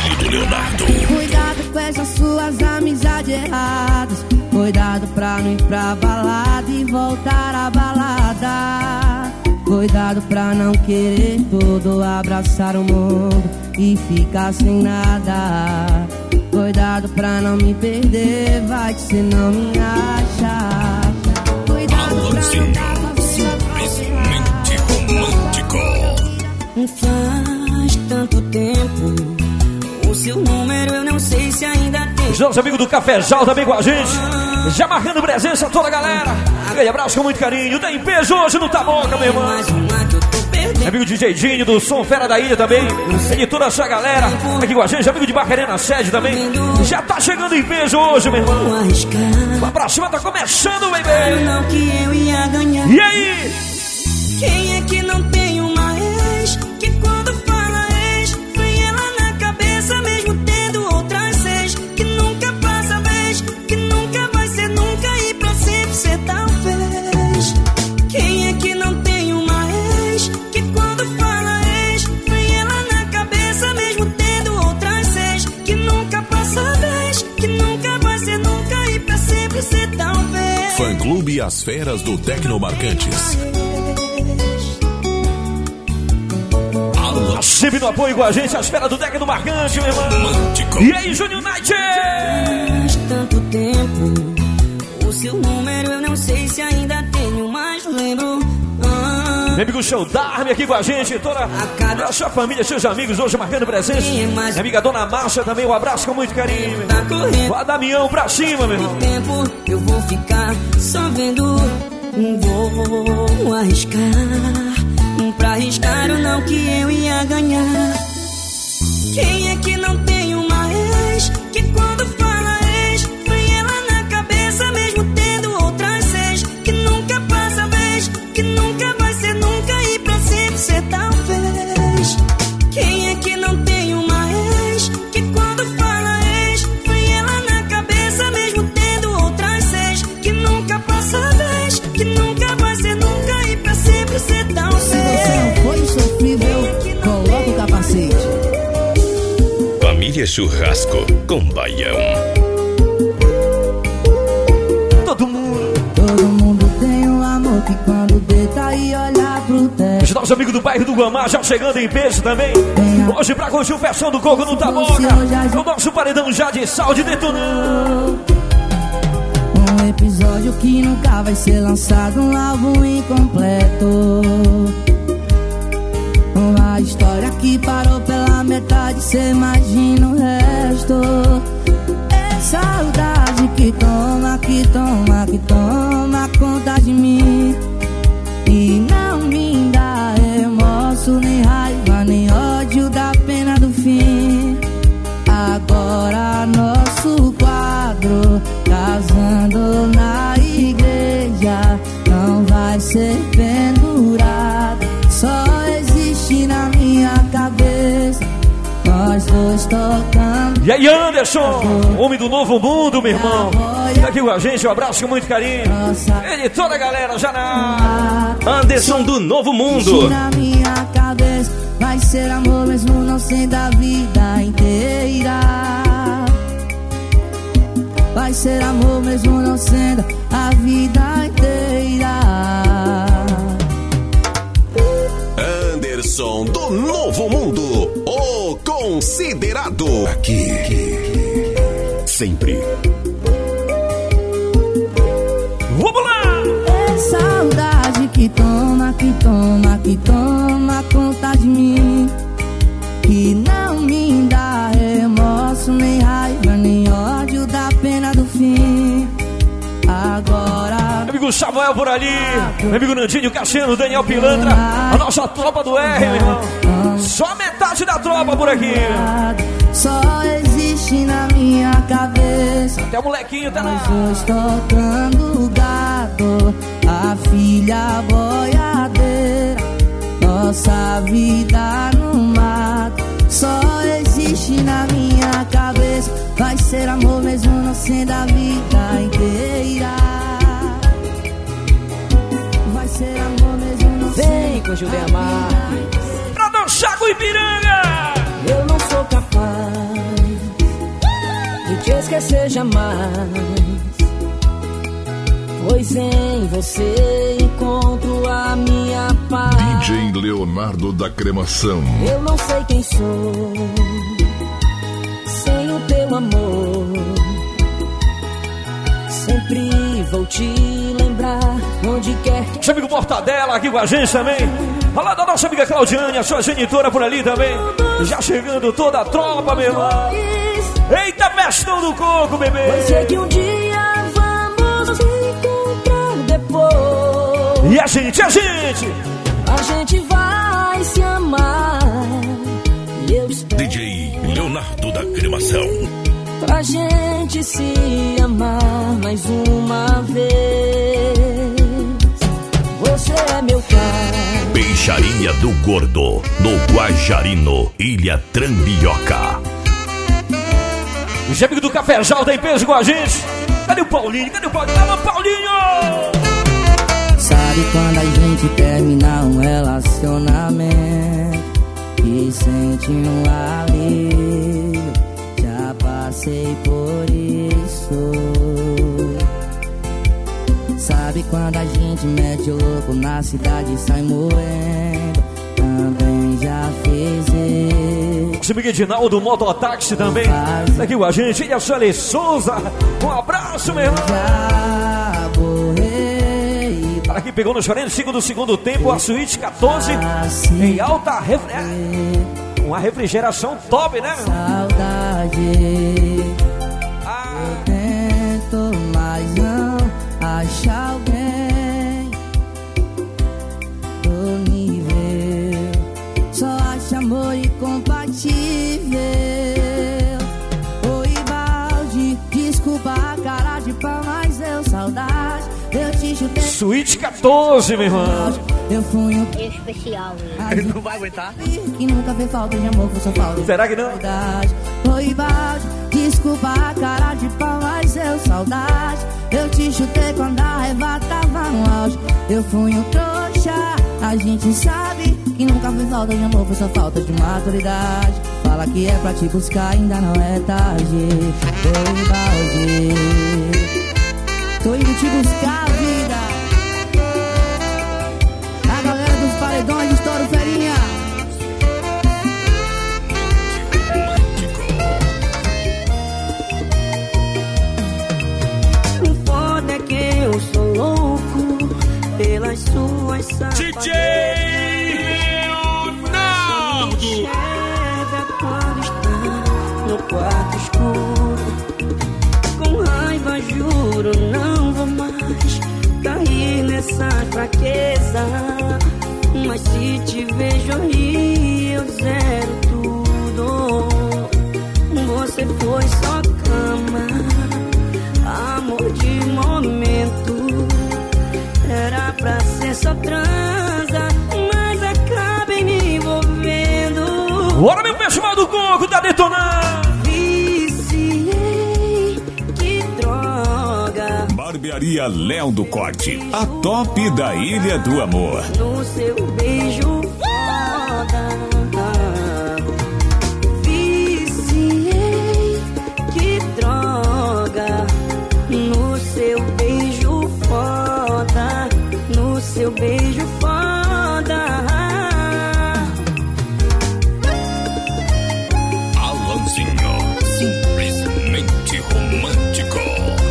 Cid Leonardo. Cuidado com essas suas amizades erradas. Cuidado pra não ir pra balada e voltar à balada. Cuidado pra não querer tudo, abraçar o mundo e ficar sem nada. Cuidado pra não me perder, vai que cê não me acha. Cuidado pra não dar simplesmente romântico. Faz tanto tempo, o seu número eu não sei se ainda tem. Os nossos amigos do Cafezal também com a gente, já marcando presença a toda a galera. Aquele abraço com muito carinho. Tem peso hoje no Taboca, meu irmão. Amigo DJ Dinho do Som Fera da Ilha também. E toda essa galera aqui com a gente. Amigo de Barcarena Sede também. Já tá chegando em peso hoje, meu irmão. Lá pra cima tá começando, baby. E aí? Quem é que não tem uma ex? Que quando fala ex, vem ela na cabeça, mesmo tendo outras seis. Que nunca passa vez, que nunca vai ser nunca e pra sempre ser talvez. Quem é que não tem uma ex? Que quando fala ex, vem ela na cabeça, mesmo tendo outras seis. Que nunca passa vez, que nunca vai ser nunca e pra sempre ser talvez. Fã Clube As Feras do Tecnomarcantes. Sempre no apoio com a gente, a esfera do deck do Marcante, meu irmão. Romântico. E aí, Júnior Night? Faz tanto tempo, o seu número eu não sei se ainda tenho, mas lembro. Meu amigo Show Darme aqui com a gente, toda a sua família, seus amigos hoje marcando presença. Minha amiga Dona Márcia também, um abraço com muito carinho. O Adamião pra cima, meu irmão. Tempo eu vou ficar só vendo, vou arriscar. Pra arriscar ou não que eu ia ganhar. Quem é que não tem uma ex? Que quando fala ex, vem ela na cabeça, mesmo tendo outras seis. Que nunca passa vez, que nunca vai ser nunca e pra sempre ser talvez. Quem é que não tem uma ex? Que quando fala ex, vem ela na cabeça, mesmo tendo outras seis. Que nunca passa vez, que nunca vai ser nunca e pra sempre ser talvez. Foi sofrível, coloca o capacete. Família Churrasco com Baião. Todo mundo tem um amor que quando deita e olha pro teto. Os nossos amigos do bairro do Guamá já chegando em peso também. Hoje pra curtir o Versão do Coco no Taboca. O nosso paredão já de sal de detonando. Um episódio que nunca vai ser lançado, um álbum incompleto. Uma história que parou pela metade, cê imagina o resto. É saudade que toma, que toma, que toma conta de mim. E não me dá remorso, nem raiva, nem ódio da pena do fim. Agora nosso quadro, casando na igreja, não vai ser pendurado. Só existe na minha cabeça, nós dois tocando. E aí, Anderson, homem do Novo Mundo, meu irmão. Tá aqui com a gente, um abraço com muito carinho. Ele e toda a galera já na... Anderson do Novo Mundo. Na minha cabeça, vai ser amor mesmo não sendo a vida inteira. Vai ser amor mesmo não sendo a vida inteira. Anderson do Novo Mundo, o considerado. Aqui, sempre. Vamos lá! É saudade que toma, que toma, que toma conta de mim. Que não me dá remorso, nem raiva, nem ódio da pena do fim. Agora... Meu amigo Samuel por ali, meu amigo Nandinho, Cassiano, Daniel Pilantra, a nossa tropa do R, meu irmão. Só metade da tropa por aqui. Só existe na minha cabeça. Até o molequinho tá na... Os dois tocando gado, a filha boiadeira, nossa vida no mato. Só existe na minha cabeça, vai ser amor mesmo não sendo a vida inteira. Vai ser amor mesmo não sendo. Vem com Juliana Marques pra dançar com Ipiranga. Eu não sou capaz esquecer jamais, pois em você encontro a minha paz. DJ Leonardo da Cremação. Eu não sei quem sou sem o teu amor. Sempre vou te lembrar onde quer que... Nosso amigo Mortadela aqui com a gente também. Fala da nossa amiga Claudiane, a sua genitora por ali também. Já chegando toda a tropa, meu irmão. Eita, festão do coco, bebê. Pois sei que um dia vamos se encontrar depois. E a gente? A gente vai se amar. E eu espero DJ Leonardo da Cremação. pra gente se amar mais uma vez. Você é meu pai. Peixaria do Gordo, no Guajarino, Ilha Trambioca. Os amigos do Cafezal tem peso com a gente. Cadê o Paulinho? Alô, Paulinho! Sabe quando a gente termina um relacionamento e sente um alívio? Já passei por isso. Sabe quando a gente mete o louco na cidade e sai moendo? Também já fiz isso. Nosso amigo Edinaldo, Mototáxi também. Tá aqui com a gente. Ele é o Sueli Souza. Um abraço, meu irmão. Já borrei. Tá aqui pegou no 45 do segundo tempo a suíte 14 em alta uma refrigeração top, né, meu irmão? Saudade. Eu tento, mas não acho alguém do nível. Só acho amor incompatível. Oi, balde, desculpa a cara de pau, mas deu saudade. Eu te chutei. Suíte 14, meu irmão. Eu fui um especial. Ele não vai aguentar. Que nunca fez falta de amor, foi só falta. Será que não? Oi, balde, desculpa a cara de pau, mas eu saudade. Eu te chutei quando a raiva tava no auge. Eu fui um trouxa, a gente sabe que nunca fez falta de amor, foi só falta de maturidade. Fala que é pra te buscar, ainda não é tarde. Oi, balde, tô indo te buscar, vida. A galera dos paredões, estouro ferinha. O foda é que eu sou louco pelas suas sapatilhas. DJ Leonardo. Enxerga quando está no quarto escuro. Com raiva juro não vou mais cair nessa fraqueza. Mas se te vejo aí eu zero tudo. Você foi só cama, amor de momento. Era pra ser só transa, mas acabei me envolvendo. Bora, meu pessoal do coco, tá detonando. Viciei, que droga. Barbearia Léo do Corte, a top da Ilha do Amor. No seu beijo foda. Viciei, que droga. No seu beijo foda. No seu beijo foda. Alanzinho, simplesmente romântico.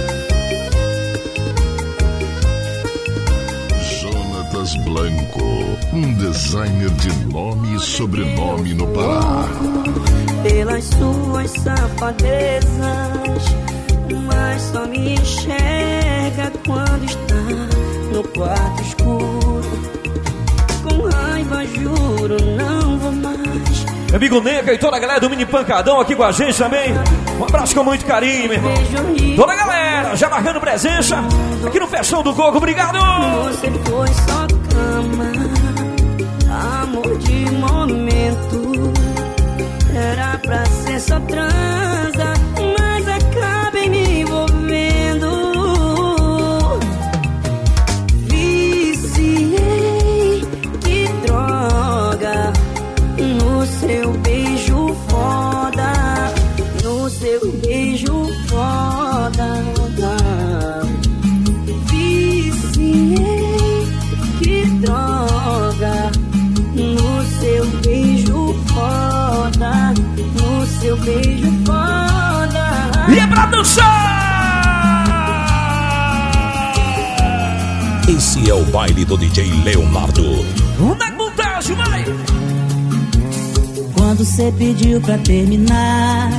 Jonatas Blanco, um designer de nome e sobrenome no Pará. Pelas suas safadezas, mas só me enxerga quando está no quarto escuro. Com raiva juro não vou mais. Meu amigo Neca e toda a galera do Mini Pancadão aqui com a gente também. Um abraço com muito carinho, meu irmão. Toda a galera já marcando presença aqui no Festão do Coco. Obrigado! Você foi só cama, amor de momento. Era pra ser só transa, mas acabei me envolvendo. Viciei, que droga. No seu beijo foda. No seu beijo foda. seu beijo foda. E é pra dançar! Esse é o baile do DJ Leonardo. Na montagem, vai! Quando cê pediu pra terminar,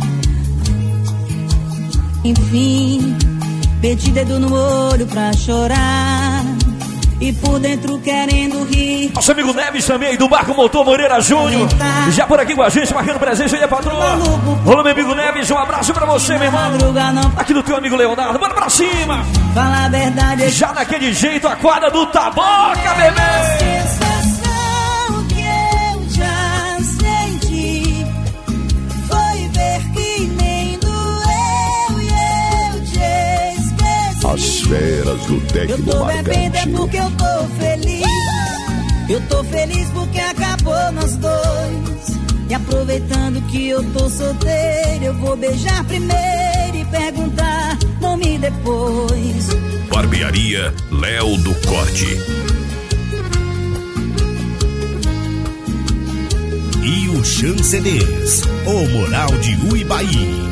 enfim, meti dedo no olho pra chorar e por dentro querendo rir. Nosso amigo Neves também, do Barco Motor Moreira Júnior, já por aqui com a gente, marcando presença aí, a patroa. Olá, meu amigo Neves, um abraço pra você, meu irmão. Aqui do teu amigo Leonardo, bora pra cima. Fala a verdade, já naquele jeito, a quadra do Taboca, bebê. Sensação que eu já senti foi ver que nem doeu e eu te esqueci. As feras do Tecno Bebendo é Marcante. porque eu tô feliz. Eu tô feliz porque acabou nós dois. E aproveitando que eu tô solteiro, eu vou beijar primeiro e perguntar nome depois. Barbearia Léo do Corte. E o Chancelês, o Moral de Uibaí.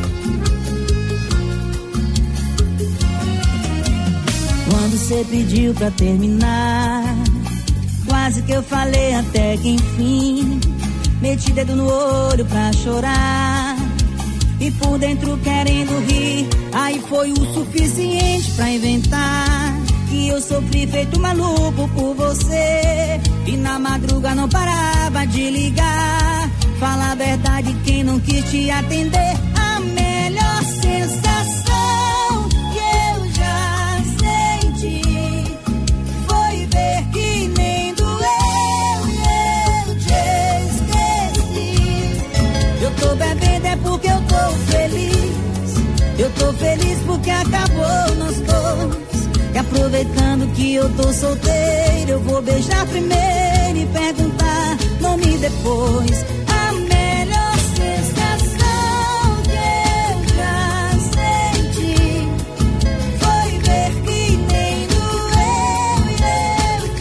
Quando cê pediu pra terminar, quase que eu falei até que enfim. Meti dedo no olho pra chorar e por dentro querendo rir. Aí foi o suficiente pra inventar que eu sofri feito maluco por você. E na madruga não parava de ligar. Fala a verdade, quem não quis te atender. A melhor sensação que eu já senti foi ver que nem doeu e eu te esqueci. Eu tô bebendo é porque eu tô feliz. Eu tô feliz porque acabou nós dois. E aproveitando que eu tô solteiro, eu vou beijar primeiro e perguntar nome depois. A melhor sensação que eu já senti foi ver que nem doeu e eu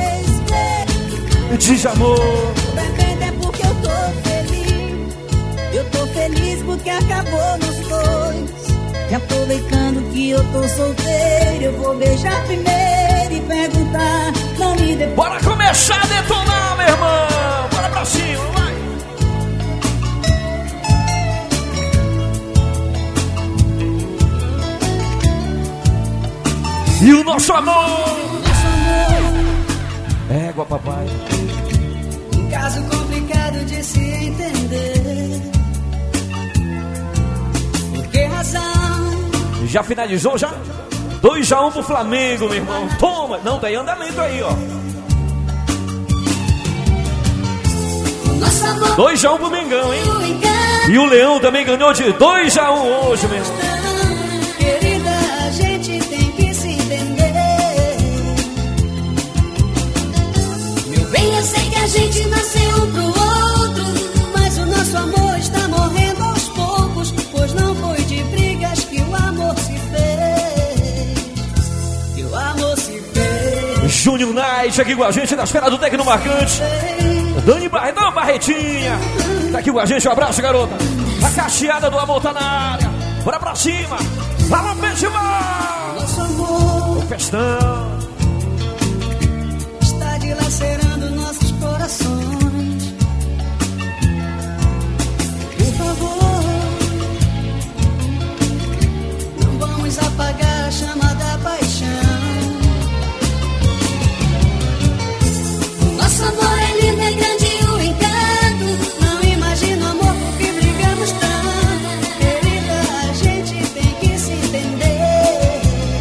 te esqueci. Diz amor. Bebendo é porque eu tô feliz. Eu tô feliz porque acabou nós dois. E aproveitando que eu tô solteiro, eu vou beijar primeiro e perguntar nome depois. Bora começar a detonar, meu irmão. Bora pra cima, vai. E o nosso amor. Égua, papai. Um caso complicado de se entender. Por que razão? Já finalizou, já? 2-1 pro Flamengo, meu irmão. Toma. Não, tá em andamento aí, ó. 2-1 pro Mengão, hein? E o Leão também ganhou de 2-1 hoje, meu irmão. Querida, a gente tem que se entender. Meu bem, eu sei que a gente nasceu um pro outro, mas o nosso amor está morrendo aos poucos, pois não foi de brigas que o amor se fez. Que o amor se fez. Júnior Night aqui com a gente na esfera do Tecno Marcante. Dani Barretão, Barretinha. Tá aqui com a gente, um abraço, garota. A cacheada do amor tá na área. Bora pra cima. Fala, festival. Nosso amor O festão. está dilacerando nossos corações. Por favor, não vamos apagar a chama da paixão. Nosso amor é lindo, é grande o encanto. Não imagino amor por que brigamos tanto. Querida, a gente tem que se entender.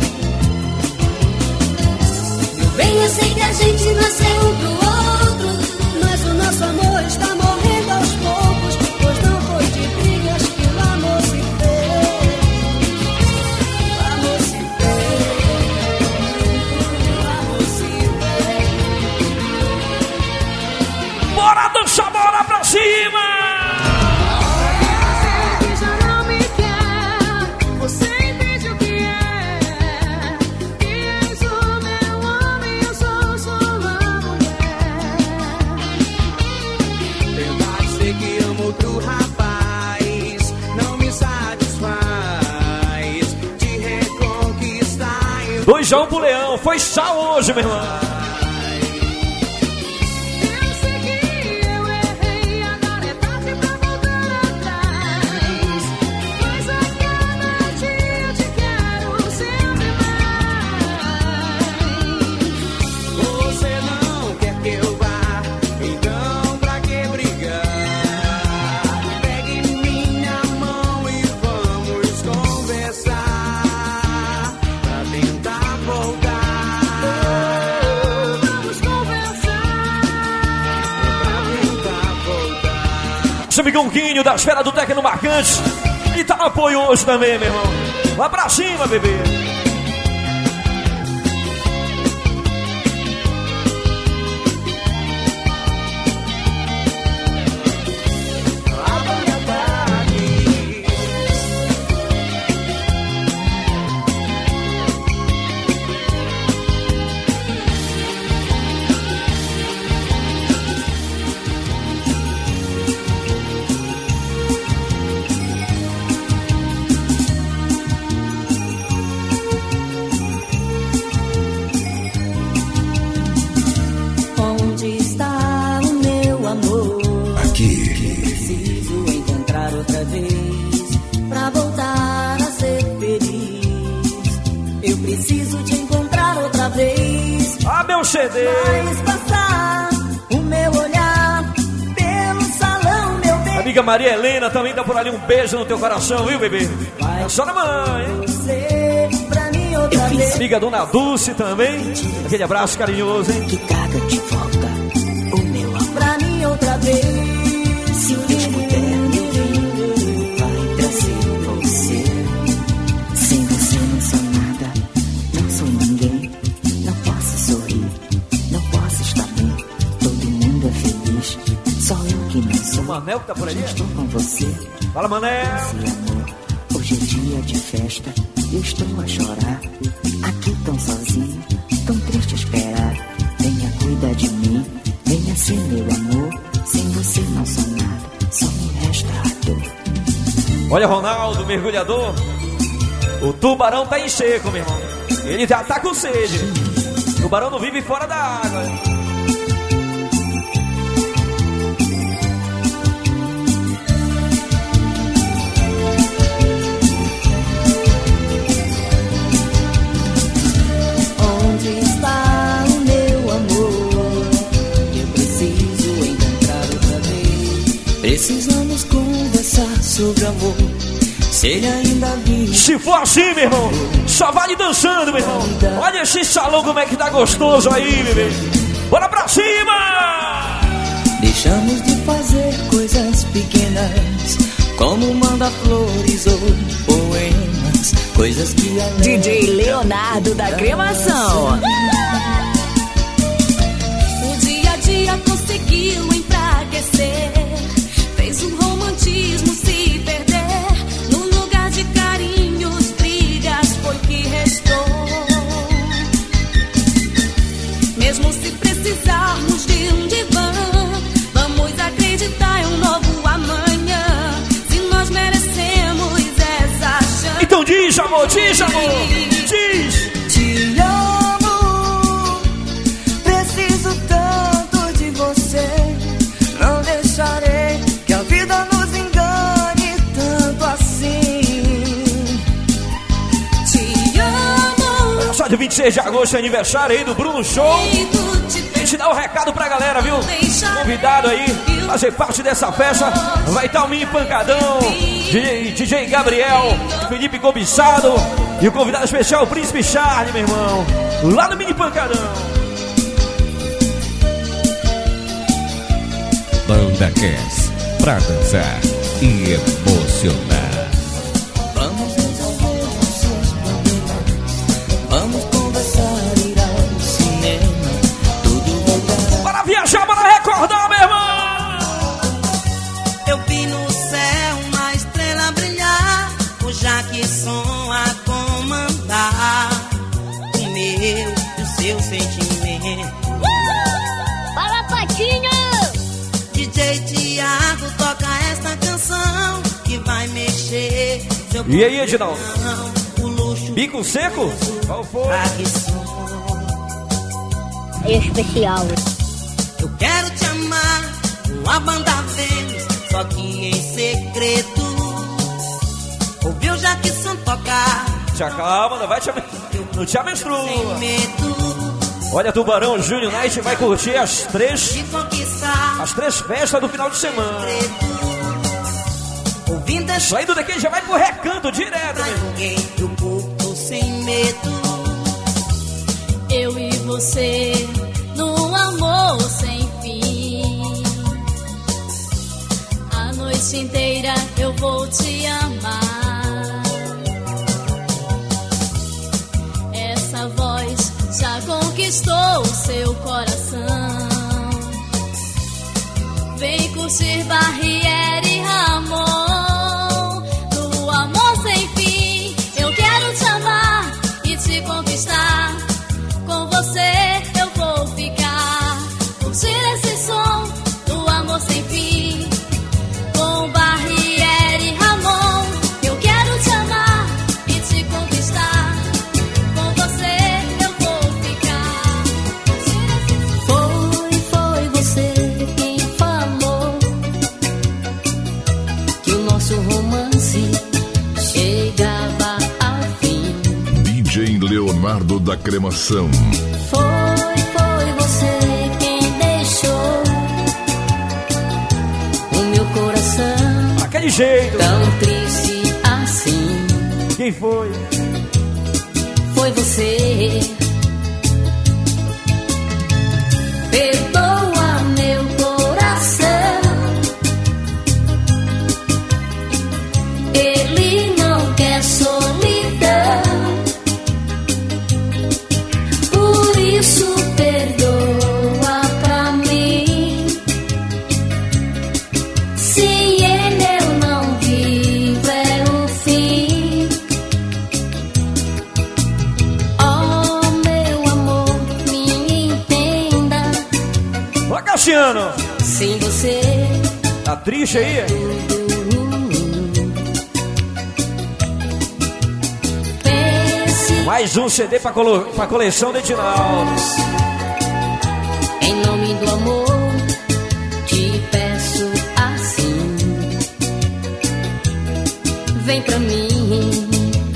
Meu bem, eu sei que a gente nasceu um pro outro, mas o nosso amor está morrendo aos poucos, pois não foi de brigas que o amor se fez. O amor se fez. 2-1 pro Leão. Foi sal hoje, meu irmão. Amigão Guinho da esfera do Tecno Marcante. E tá no apoio hoje também, meu irmão. Vai pra cima, bebê. CD. Faz passar o meu olhar pelo salão, meu bem. Amiga Maria Helena também dá por ali um beijo no teu coração, viu, bebê? É só na mãe, hein? Pra mim outra vez. Amiga Dona Dulce também. Aquele abraço carinhoso, hein? Que caga de volta o meu amor. Pra mim outra vez. Se Deus puder, vai trazer você. Sem você não sou nada, não sou ninguém. Não posso sorrir, não posso estar bem. Todo mundo é feliz, só eu que não sou. O Manel que tá por aí? Estou com você. Fala, Manel. Esse amor, hoje é dia de festa. Eu estou a chorar, aqui tão sozinho, tão triste a esperar. Venha cuidar de mim, venha ser meu amor. Sem você não sou nada, só me resta a dor. Olha, Ronaldo, mergulhador. O tubarão tá em seco, meu irmão. Ele já tá com sede. O tubarão não vive fora da água. Onde está o meu amor? Eu preciso encontrar outra vez. Precisamos conversar sobre amor. Se ele ainda vive. Se for assim, meu irmão, só vale dançando, meu irmão. Olha esse salão como é que tá gostoso aí, bebê. Bora pra cima! Deixamos de fazer coisas pequenas, como mandar flores ou poemas, coisas que alegram. DJ Leonardo da Cremação. O dia a dia conseguiu enfraquecer, fez o romantismo se perder. No lugar de carinhos, brigas foi que restou. Mesmo se precisarmos de um divã, vamos acreditar em um novo amanhã. Se nós merecemos essa chance. Então diz, amor, diz, amor. Diz. Te amo, preciso tanto de você. Não deixarei que a vida nos engane tanto assim. Te amo. Só de 26 de agosto é aniversário aí do Bruno Show. A gente dá um recado pra galera, viu? Convidado aí, fazer parte dessa festa. Vai estar o Mini Pancadão, DJ Gabriel, Felipe Cobiçado e o convidado especial, o Príncipe Charlie, meu irmão. Lá no Mini Pancadão. Banda Cass, pra dançar e emocionar. Vamos resolver os seus problemas. Vamos conversar, ir ao cinema. Tudo voltará. Bora viajar, bora recordar, meu irmão. Eu vi no céu uma estrela brilhar, o Jackson a comandar o meu e o seu sentimento. Fala, Patinho! DJ Thiago toca esta canção que vai mexer seu E aí, Edinaldo? coração. O luxo Bico seco? Qual foi? É especial. Eu quero te amar com a banda Vênus, só que em segredo. Ouviu Jackson tocar? Te acalma, não vai te não te amenstrua. Sem medo. Olha, Tubarão Júnior Night vai curtir as três festas do final de semana. Saindo daqui já vai pro recanto direto. Eu curto sem medo. Eu e você num amor sem fim. A noite inteira eu vou te amar. Essa voz já conquistou o seu coração. Vem curtir Barriere e Ramon. No amor sem fim, eu quero te amar e te conquistar. Com você eu vou ficar. Curtir esse som do amor sem fim. Com Barriere e Ramon, eu quero te amar e te conquistar. Com você eu vou ficar. Foi você quem falou que o nosso romance chegava ao fim. DJ Leonardo da Cremação. Foi você quem deixou o meu coração aquele jeito tão triste assim. Quem foi? Foi você. Perdoa meu coração. Ele não quer solidão. Por isso perdoa pra mim. Se ele eu não vivo é o fim. Oh meu amor, me entenda. Ó, Cassiano. Sem você tá triste aí? Mais um CD pra coleção de Edinaldo. Em nome do amor, te peço assim. Vem pra mim.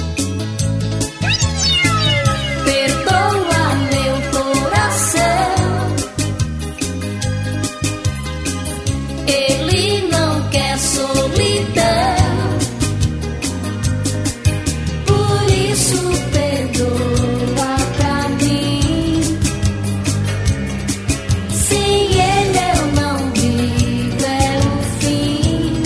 Perdoa meu coração. Ele não quer solidão. Por isso perdoa pra mim. Sem ele eu não vivo é o fim.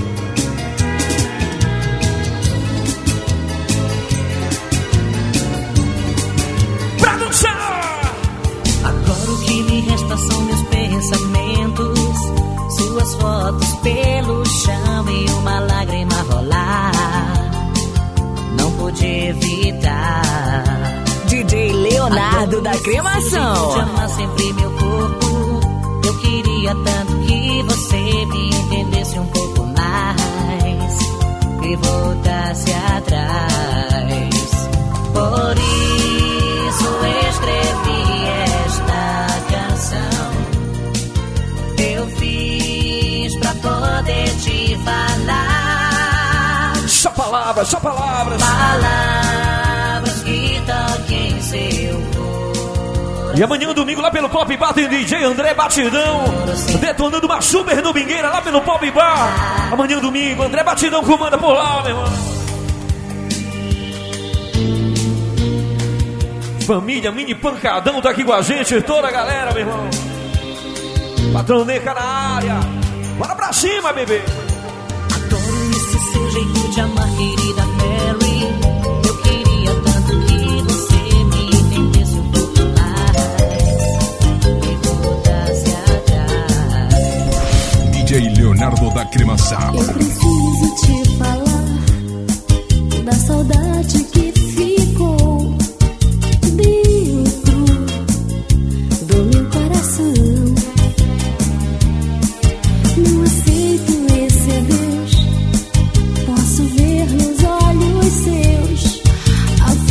Pra dançar! Agora o que me resta são meus pensamentos. Suas fotos pelo chão e uma lágrima rolar. Não pude evitar. DJ Leonardo da Cremação. Te amar sempre meu corpo. Eu queria tanto que você me entendesse um pouco mais e voltasse atrás. Por isso escrevi esta canção. Eu fiz pra poder te falar. Só palavras, só palavras. Palavras que toquem seu coração. E amanhã, domingo, lá pelo Pop Bar tem DJ André Batidão detonando uma super domingueira lá pelo Pop Bar. Amanhã, domingo, André Batidão comanda por lá, meu irmão. Família Mini Pancadão tá aqui com a gente, toda a galera, meu irmão. Patrão Neca na área. Bora pra cima, bebê. Adoro esse seu jeito de amar, querida Mary. Eu queria tanto que você me entendesse um pouco mais e voltasse atrás. DJ Leonardo da Cremação. Eu preciso te falar da saudade que ficou dentro do meu coração. Não aceito esse adeus. Posso ver nos olhos seus a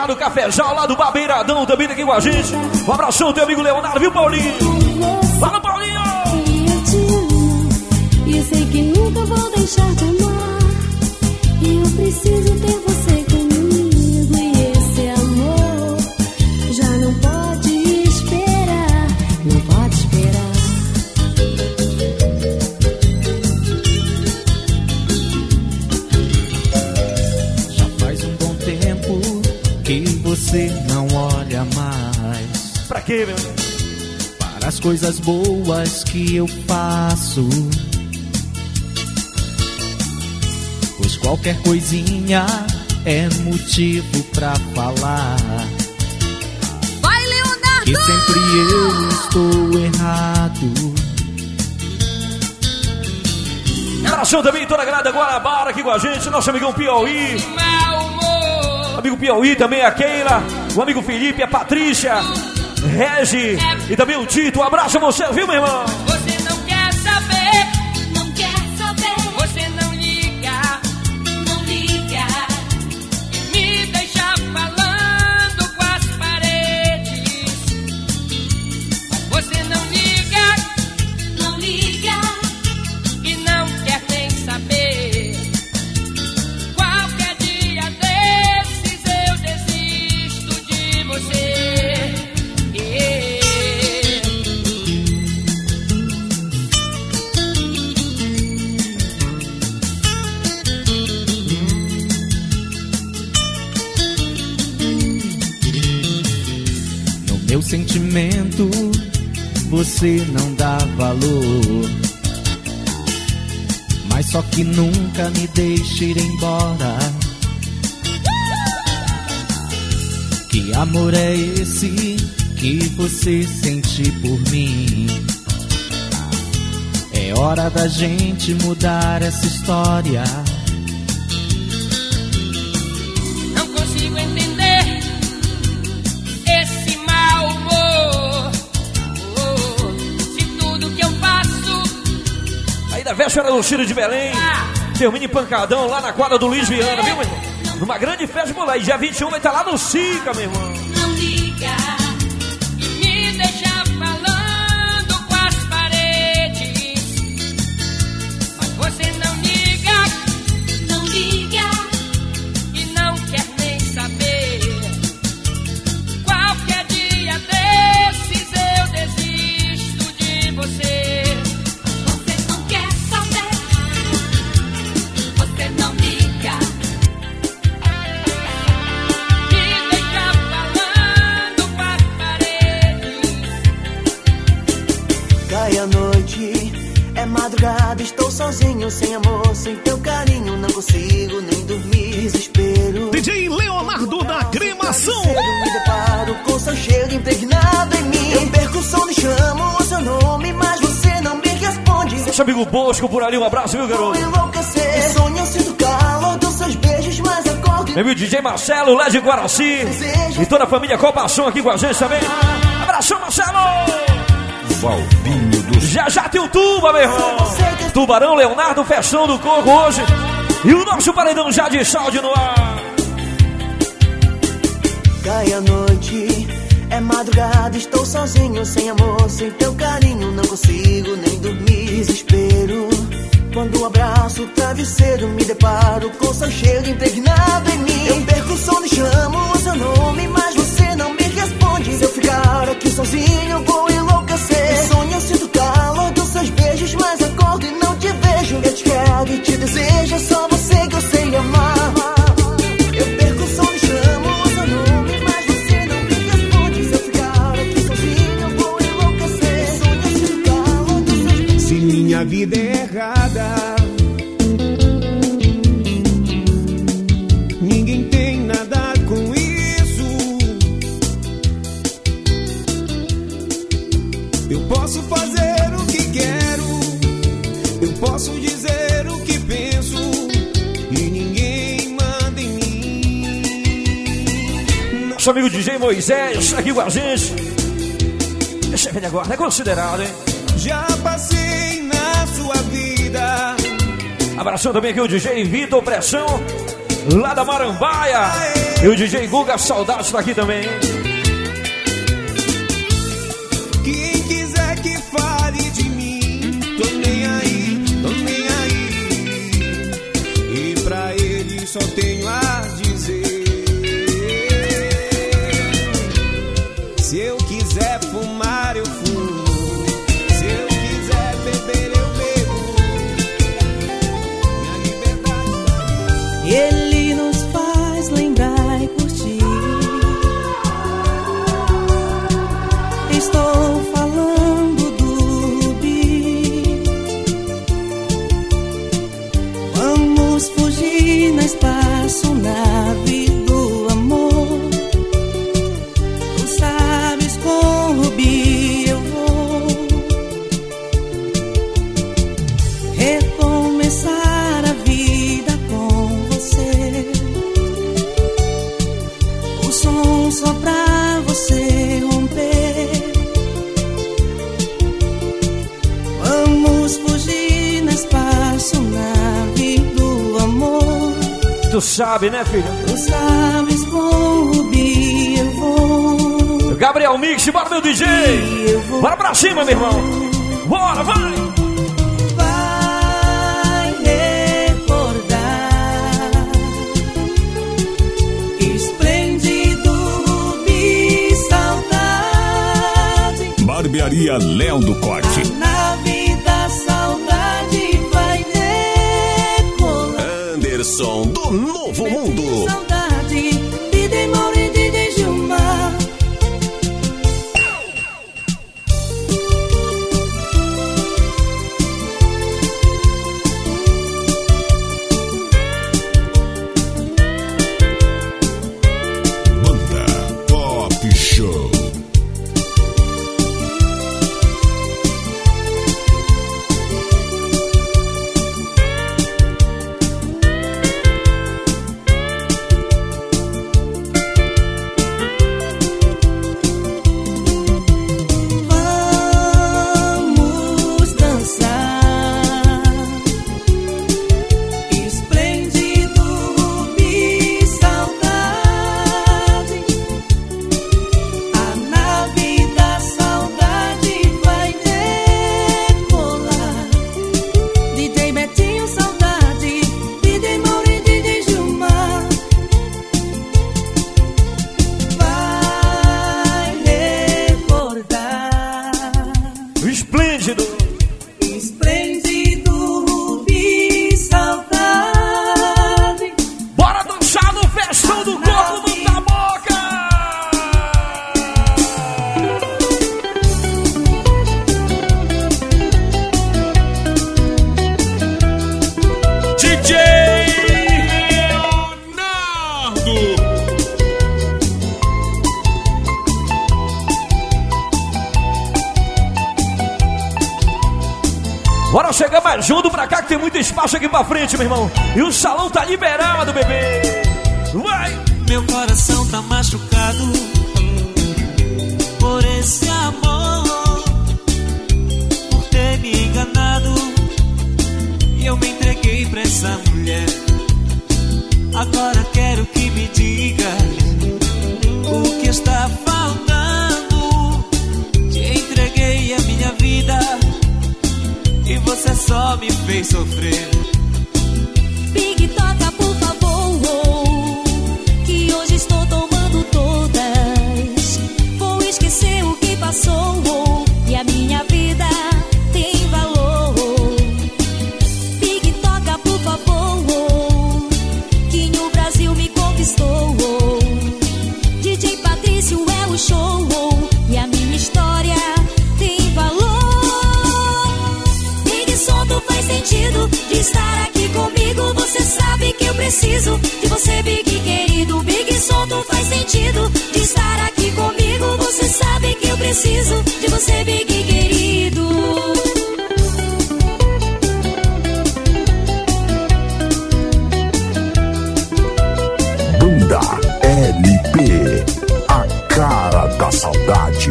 lá do Cafezal, lá do Babeiradão, também tá aqui com a gente. Um abração, teu amigo Leonardo, viu, Paulinho? Fala, Paulinho! Eu te amo, e eu sei que nunca vou deixar de amar. E eu preciso ter você comigo, e esse amor já não pode esperar, não pode esperar. Já faz um bom tempo que você não olha mais. Pra quê, meu irmão? Para as coisas boas que eu faço. Pois qualquer coisinha é motivo pra falar. Vai, Leonardo! Que sempre eu estou errado. Abração também, toda a galera Guarabara aqui com a gente, nosso amigão Piauí. Amigo Piauí também, a Keila, o amigo Felipe, a Patrícia, Regi e também o Tito. Um abraço a você, viu, meu irmão? Você não quer saber, não quer saber. Você não liga, não liga. Me deixa falando com as paredes. Mas você não liga, não liga. E não quer nem saber. Qualquer dia desses eu desisto de você. Meu sentimento você não dá valor, mas só que nunca me deixe ir embora. Que amor é esse que você sente por mim? É hora da gente mudar essa história. Não consigo entender esse mau humor. Se tudo que eu faço Aí da véspera do Ciro de Belém, tem um mini pancadão lá na quadra do Luiz Viana, viu, meu irmão? Numa grande festa por lá. E dia 21 vai estar lá no Sica, meu irmão. não liga e me deixa falando com as paredes. Mas você não liga, não liga e não quer nem saber. Qualquer dia desses eu desisto de você. Você não quer saber, você não liga. Me deixa falando com as paredes. Cai a noite, é madrugada, estou sozinho, sem amor, sem teu carinho, não consigo nem dormir, desespero. DJ Leonardo da Cremação. Me deparo com seu cheiro impregnado em mim. Eu perco o som e chamo o seu nome, mas você não me responde. Nosso amigo Bosco por ali, um abraço, viu, garoto? Enlouquecer, sonho, sinto calor dos seus beijos, mas acordo. Meu amigo DJ Marcelo, lá de Guaraci. E toda a família Copação aqui com a gente também. Abração, Marcelo! Valvinho do Já já tem o Tuba, meu irmão. Tubarão, Leonardo, Festão do Coco hoje. E o nosso paredão já de salde no ar. Cai a noite, é madrugada, estou sozinho, sem amor, sem teu carinho, não consigo nem dormir, desespero. Quando abraço o travesseiro, me deparo com seu cheiro impregnado em mim. Eu perco o sono e chamo o seu nome, mas você não me responde. Se eu ficar aqui sozinho, vou enlouquecer. Sonho, sinto calor dos seus beijos, mas acordo e não te vejo. Eu te quero e te desejo, é só você que eu sei amar. Eu perco o sono e chamo o seu nome, mas você não me responde. Se eu ficar aqui sozinho, eu vou enlouquecer. Sonho, sinto calor dos seus beijos. Se minha vida é errada, ninguém tem nada com isso. Eu posso fazer o que quero, eu posso dizer o que penso, e ninguém manda em mim. Nosso amigo DJ Moisés aqui com a gente. Esse velho agora é considerado, hein? Já passei na sua vida. Abração também aqui o DJ Vitor Pressão. lá da Marambaia. E o DJ Guga, saudade tá aqui também, hein? Quem quiser que fale de mim, tô nem aí, tô nem aí. E pra ele só tenho a dizer: se eu quiser fumar, eu fumo. Se eu quiser beber, eu bebo. Minha liberdade tá aí. Ele nos faz lembrar e curtir. Estou falando do Bi. Vamos fugir na espaçonave do amor. Tu sabes, com o Bi eu vou recomeçar a vida com você. O som só pra você romper. Vamos fugir na espaçonave do amor. Tu sabe, né, filho? Tu sabes, com o Bi eu vou. Gabriel Mix, bora, meu DJ! Bora pra cima, meu irmão! Bora, vai! Vai recordar esplêndido Bi, saudade. Barbearia Léo do Corte. A nave da saudade vai decolar. Anderson do Novo Mundo. Saudade, DJ Mauri e DJ Gilmar. Banda Pop Show. Vamos dançar esplêndido Bi, saudade. A nave da saudade vai decolar. DJ Betinho, saudade. DJ Mauri e DJ Gilmar. Vai recordar Esplêndido! esplêndido Bi, saudade. Bora dançar no festão do Coco do Taboca! DJ Leonardo. Bora chegar mais junto pra cá que tem muito espaço aqui pra frente, meu irmão. E o salão tá liberado, bebê. Vai! Meu coração tá machucado por esse amor, por ter me enganado. E eu me entreguei pra essa mulher. Agora quero que me diga o que está faltando. Te entreguei a minha vida e você só me fez sofrer. Big, toca por favor, que hoje estou tomando todas. Vou esquecer o que passou e a minha vida tem valor. Big, toca por favor, que no Brasil me conquistou. DJ Patrício é o show e a minha história tem valor. Big, solto faz sentido de estar aqui comigo. Você sabe que eu preciso de você, Big querido. Big, solto faz sentido de estar aqui comigo. Você sabe que eu preciso de você, Big querido. Banda LP, a cara da saudade.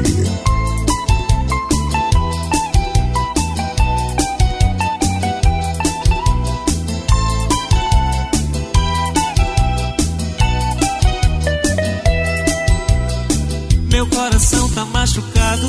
Meu coração tá machucado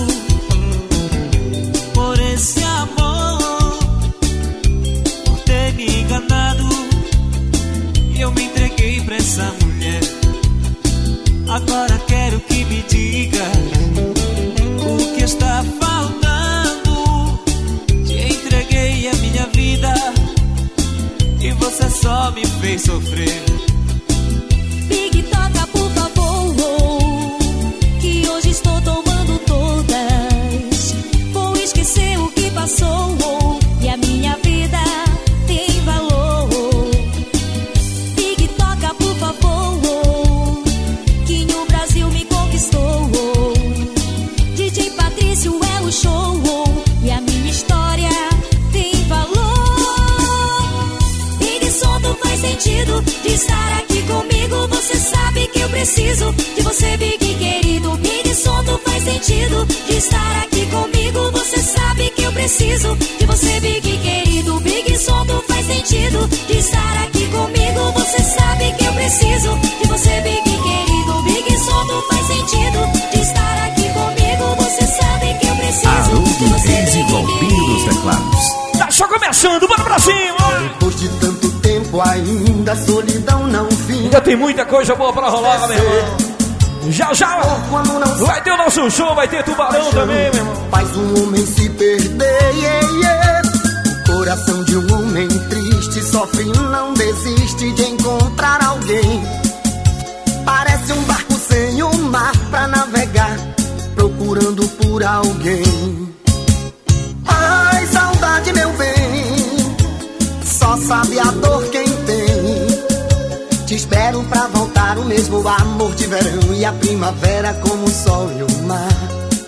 por esse amor, por ter me enganado. E eu me entreguei pra essa mulher. Agora quero que me diga o que está faltando. Te entreguei a minha vida e você só me fez sofrer. Big, toca por favor, que hoje estou tomando todas. Vou esquecer o que passou e a minha vida tem valor. Big, toca por favor, que no Brasil me conquistou. DJ Patrício é o show e a minha história tem valor. Big, som, tu faz sentido de estar aqui comigo. Você sabe que eu preciso de você, Big querido. Big, som, tu faz sentido de estar aqui comigo. Você sabe que eu preciso de você, Big querido. Big, som, tu faz sentido de estar aqui comigo. Você sabe que eu preciso de você, Big querido. Big, som, tu faz sentido de estar aqui comigo. Você sabe que eu preciso de você, Big querido. Tá só começando, bora pra cima! Depois de tanto tempo ainda a solidão não finda. Ainda tem muita coisa boa pra rolar, meu irmão. Já já vai ter o nosso show, vai ter Tubarão também, meu irmão. Faz um homem se perder, yeah, yeah. O coração de um homem triste sofre e não desiste de encontrar alguém. Parece um barco sem o mar pra navegar, procurando por alguém. Ai, saudade, meu bem, só sabe a dor quem tem. Te espero pra voltar o mesmo amor de verão e a primavera como o sol e o mar.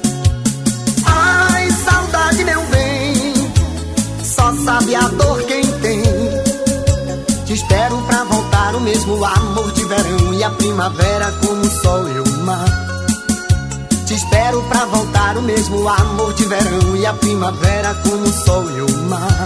Ai, saudade, meu bem, só sabe a dor quem tem. Te espero pra voltar o mesmo amor de verão e a primavera como o sol e o mar. Te espero pra voltar o mesmo amor de verão e a primavera como o sol e o mar.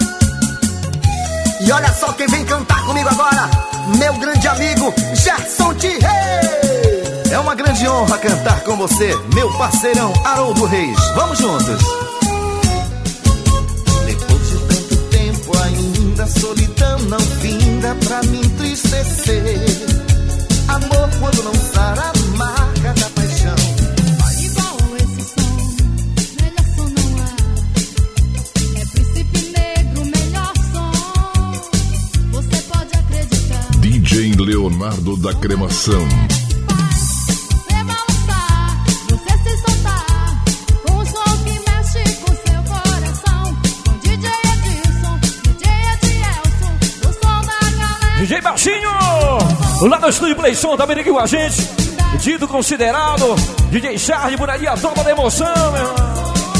E olha só quem vem cantar comigo agora, meu grande amigo Gerson T. Reis. É uma grande honra cantar com você, meu parceirão Haroldo Reis. Vamos juntos. Depois de tanto tempo ainda a solidão não finda pra me entristecer. Amor quando não sara a marca da paixão. Igual esse som, melhor som não há. É Príncipe Negro, melhor som. Você pode acreditar. DJ Leonardo da Cremação. Você balançar, você se soltar, com um som que mexe com seu coração. Com DJ Edilson, DJ Edielson, o som da galera. DJ Baixinho, lá no estúdio Play Som, também aqui com a gente. Dito Considerado, DJ Charlie, por aí a toma da emoção, meu irmão.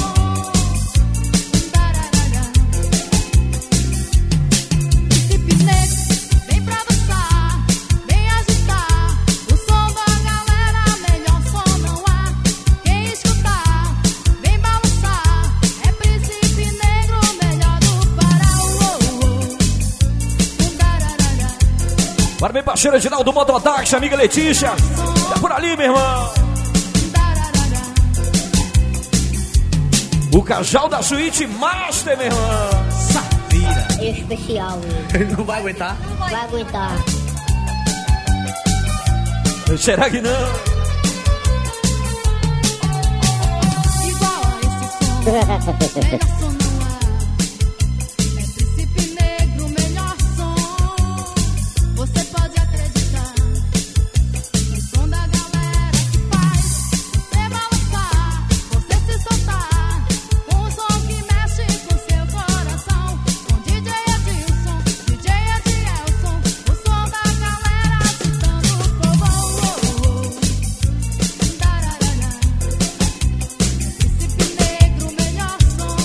Príncipe Negro, vem pra dançar, vem agitar. O som da galera, melhor som não há. Quem escutar, vem balançar. É Príncipe Negro, melhor do Pará. Bora, meu parceiro Edinaldo Mototáxi, amiga Letícia. Tá por ali, meu irmão. O casal da Suíte Master, meu irmão. Safira. Especial. Ele não vai aguentar? Vai aguentar. Será que não? Igual a esse som, melhor som não há. É Príncipe Negro, melhor som. Você pode acreditar. O som da galera que faz você balançar, você se soltar. Um som que mexe com seu coração. Com DJ Edilson, DJ Edielson. O som da galera agitando o povo. Príncipe Negro, melhor som.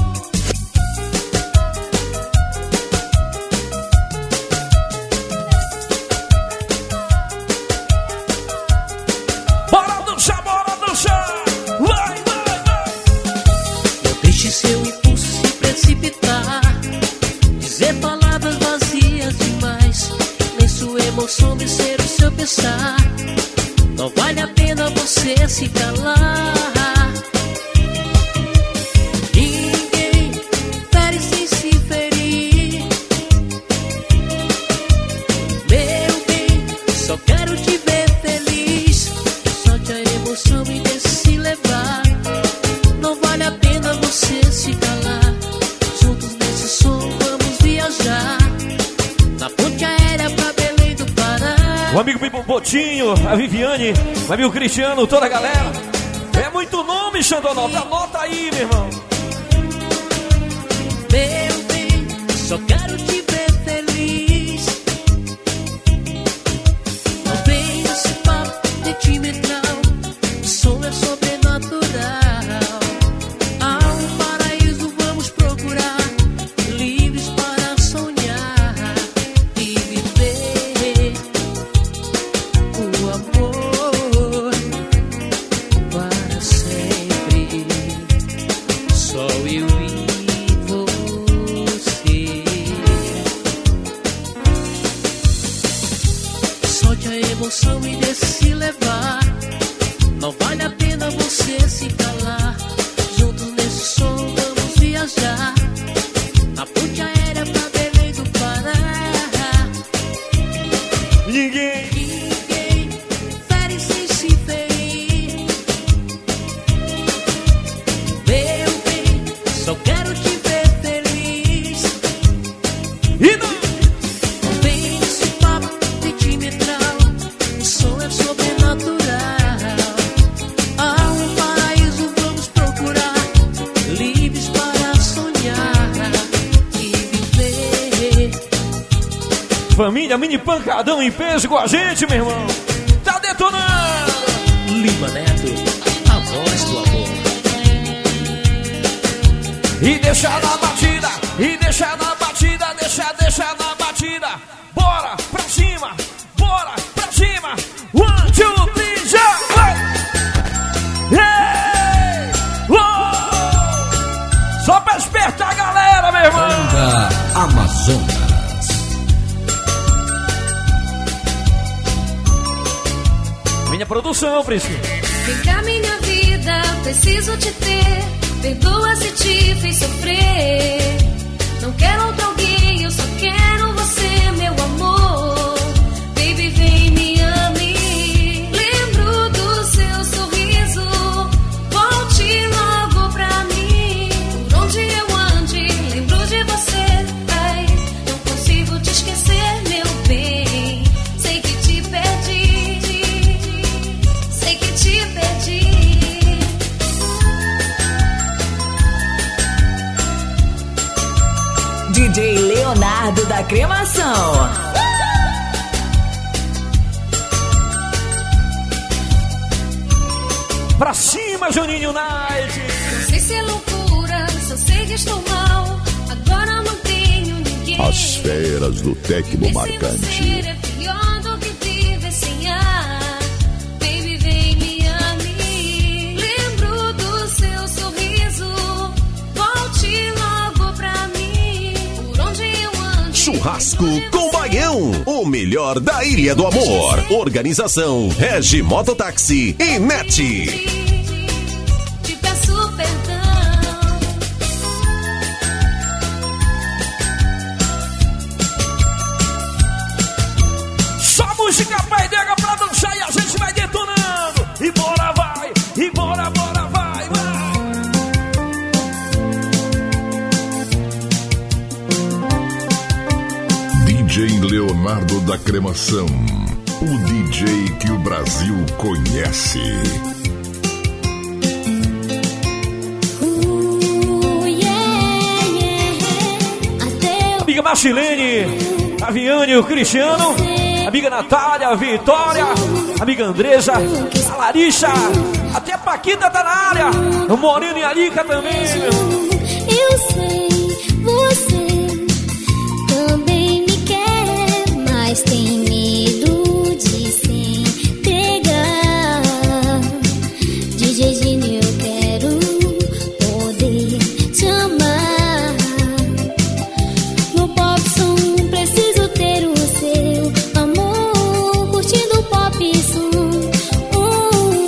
Bora dançar, bora dançar. Vai, vai, vai. Não deixe seu impulso se precipitar, dizer palavras vazias demais, nem sua emoção descer o seu pensar. Não vale a pena pena você se calar. Ninguém fere sem se ferir. Meu bem, só quero te ver feliz. Solte a emoção e deixe se levar. Não vale a pena você se calar. Juntos nesse som vamos viajar. Na ponte aérea pra Belém do Pará. O amigo Botinho, a Viviane, o amigo Cristiano, toda a galera. É muito nome, Xandonota. Anota aí, meu irmão. Meu bem, só quero te ver feliz. Não vem esse papo sentimental. O som é sobrenatural. Há um paraíso, vamos procurar. Livres para sonhar e viver o amor para sempre. Só eu e você. Solte a emoção e deixe se levar. Não vale a pena você se calar. Juntos nesse som vamos viajar. Na ponte aérea pra Belém do Pará. Ninguém fere sem se ferir. Meu bem, só quero te ver feliz. E não vem esse papo sentimental. O som é sobrenatural. Há um paraíso, vamos procurar. Livres para sonhar e viver. família, mini pancadão em peso com a gente, meu irmão. Tá detonando. Lima Neto, a voz do amor. E deixa na batida, e deixa na batida, deixa na batida. Bora pra cima, bora pra cima. 1, 2, 3, já vai! Hey! Uou! Só pra despertar a galera, meu irmão. Banda Amazonas. Minha produção, Priscila. Vem cá, minha vida, preciso te ter. Perdoa se te fiz sofrer. Não quero outro alguém, eu só quero você, meu amor. Baby, vem, me ame. Lembro do seu sorriso. Volte logo pra mim. Por onde eu ande, lembro de você. Ai, não consigo te esquecer, meu bem. Sei que te perdi. Sei que te perdi. DJ Leonardo da Cremação. Pra cima, Juninho Night. Não sei se é loucura, só sei que estou mal. Agora não tenho ninguém. As feras do Tecno Marcante. É pior do que viver sem ar. Baby, vem, me ame. Lembro do seu sorriso. Volte logo pra mim. Por onde eu ando. Churrasco com Baião, o melhor da Ilha do Amor. Organização Regi Mototáxi e NET. Te peço perdão. Só música paidega pra dançar e a gente vai detonando. E bora vai, e bora vai, vai. DJ Leonardo da Cremação. O DJ que o Brasil conhece. Amiga Marcilene, a Viane, o Cristiano, amiga Natália, a Vitória, amiga Andresa, a Larissa, até a Paquita tá na área, o Moreno e a Lica também, meu. Eu sei, você também me quer, mas tem medo de se entregar. DJ Gini, eu quero poder te amar. No pop som preciso ter o seu amor, curtindo o pop som.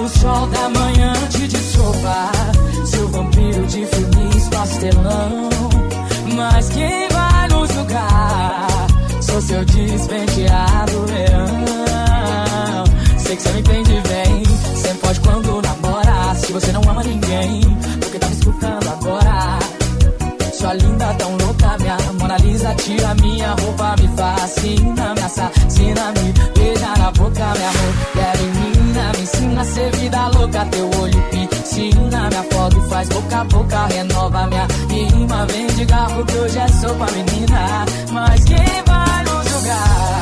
no sol da manhã antes de sovar. Seu vampiro de feliz pastelão. Mas quem vai nos julgar? Sou seu despenteado verão. Sei que você me entende bem. Você pode quando namora. Se você não ama ninguém, porque tá me escutando agora. Sua linda tão louca, minha Mona Lisa. Tira minha roupa, me fascina, me assassina, me beija na boca, minha mulher menina. Me ensina a ser vida louca, teu olho piscina. Minha foto faz boca a boca, renova minha rima. Vem de garro que hoje é sopa, menina. Mas quem vai nos julgar?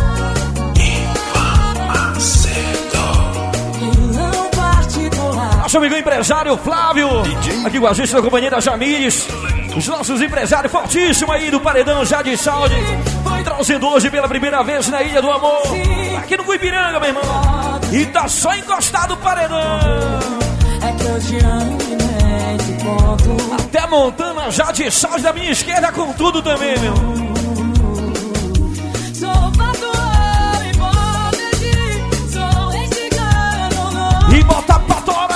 Nosso amigo empresário Flávio, aqui com a gente na companhia da Jamires. Os nossos empresários fortíssimos aí do Paredão já de Saúde, trazendo hoje pela primeira vez na Ilha do Amor, aqui no Guipiranga, meu irmão. E tá só encostado o Paredão. É que eu te amo, né? Esse ponto. Até Montana já de Saúde da minha esquerda com tudo também, meu. Sou patrão, hipótese, sou esse cara. E bota pra torar.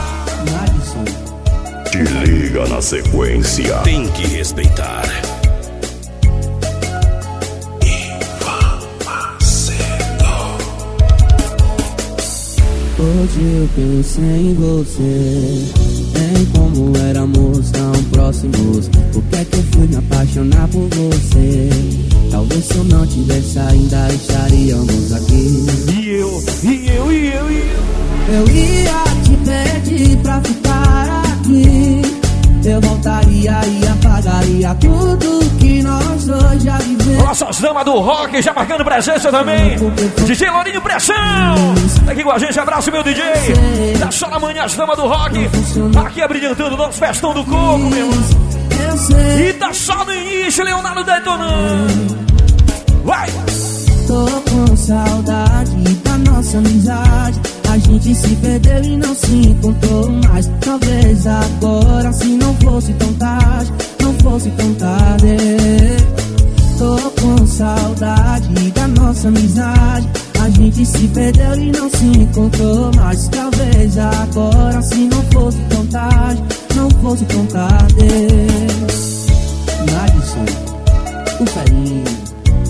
Te liga na sequência. Tem que respeitar. Hoje eu pensei em você, em como éramos tão próximos. Por que é que eu fui me apaixonar por você? Talvez se eu não tivesse ainda estaríamos aqui. E eu. Eu ia te pedir pra ficar aqui. Eu voltaria e apagaria tudo que nós dois já vivemos. Nossas damas do rock já marcando presença também. DJ Lourinho Pressão tá aqui com a gente, abraço meu DJ. Da só na manhã as damas do rock aqui abrilhantando o nosso festão do coco, meu. E tá só no início, Leonardo detonando. Vai! Tô com saudade da nossa amizade. A gente se perdeu e não se encontrou mais. Talvez agora, se não fosse tão tarde, não fosse tão tarde. Tô com saudade da nossa amizade. A gente se perdeu e não se encontrou mais. Talvez agora, se não fosse tão tarde, não fosse tão tarde. Madison, o carinho.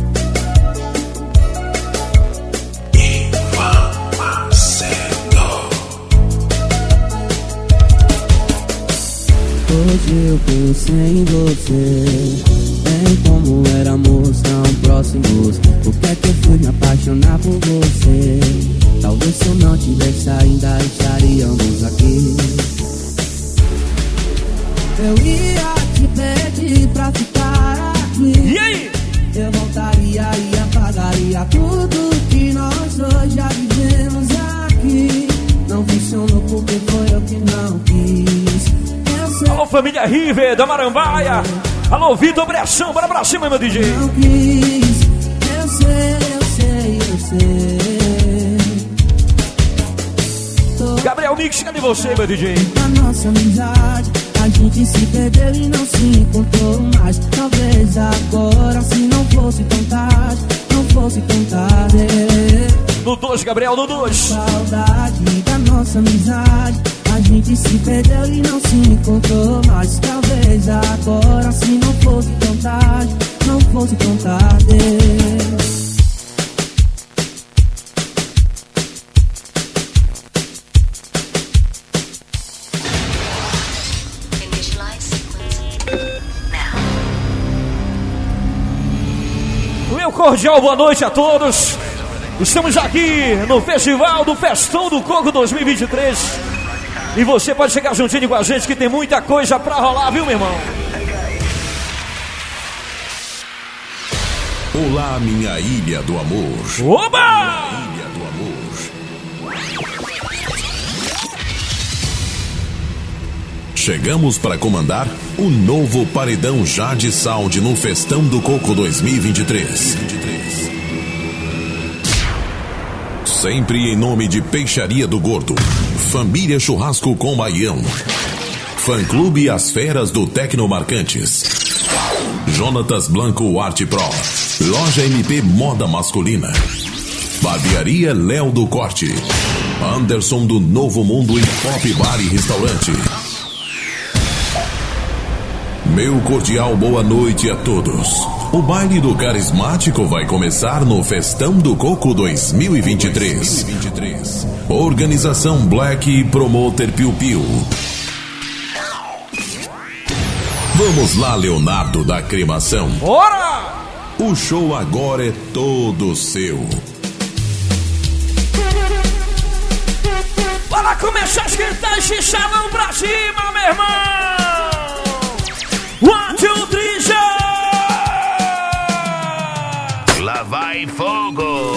Hoje eu pensei em você, em como éramos tão próximos. Por que é que eu fui me apaixonar por você? Talvez se eu não tivesse ainda estaríamos aqui. Eu ia te pedir pra ficar aqui. E aí? Eu voltaria e apagaria tudo que nós dois já vivemos aqui. Não funcionou porque foi eu que não quis. Alô, família River da Marambaia. Alô, Vitor Brechão, bora pra cima, meu DJ. Não quis, eu sei. Gabriel Mix, cadê você, meu DJ? A nossa amizade, a gente se perdeu e não se encontrou mais. Talvez agora, se não fosse tão tarde, não fosse tão tarde. No 2, Gabriel, no 2. Saudade da nossa amizade. A gente se perdeu e não se encontrou mais. Talvez agora, se não fosse tão tarde, não fosse tão tarde. Meu cordial boa noite a todos. Estamos aqui no Festival do Festão do Coco 2023. E você pode chegar juntinho com a gente que tem muita coisa pra rolar, viu, meu irmão? Olá, minha Ilha do Amor. Oba! Ilha do Amor. Chegamos para comandar o novo Paredão Jade Saúde no Festão do Coco 2023. Sempre em nome de Peixaria do Gordo, Família Churrasco com Baião, Fã Clube As Feras do Tecnomarcantes, Jonatas Blanco Arte Pro, Loja MP Moda Masculina, Barbearia Léo do Corte. Anderson do Novo Mundo e Pop Bar e Restaurante. Meu cordial boa noite a todos. O baile do carismático vai começar no Festão do Coco 2023. Organização Black e Promoter Piu Piu. Vamos lá, Leonardo da Cremação. Bora! O show agora é todo seu. Bora começar a esquentar esse salão pra cima, meu irmão! 1, 2, 3, já! Lá vai fogo!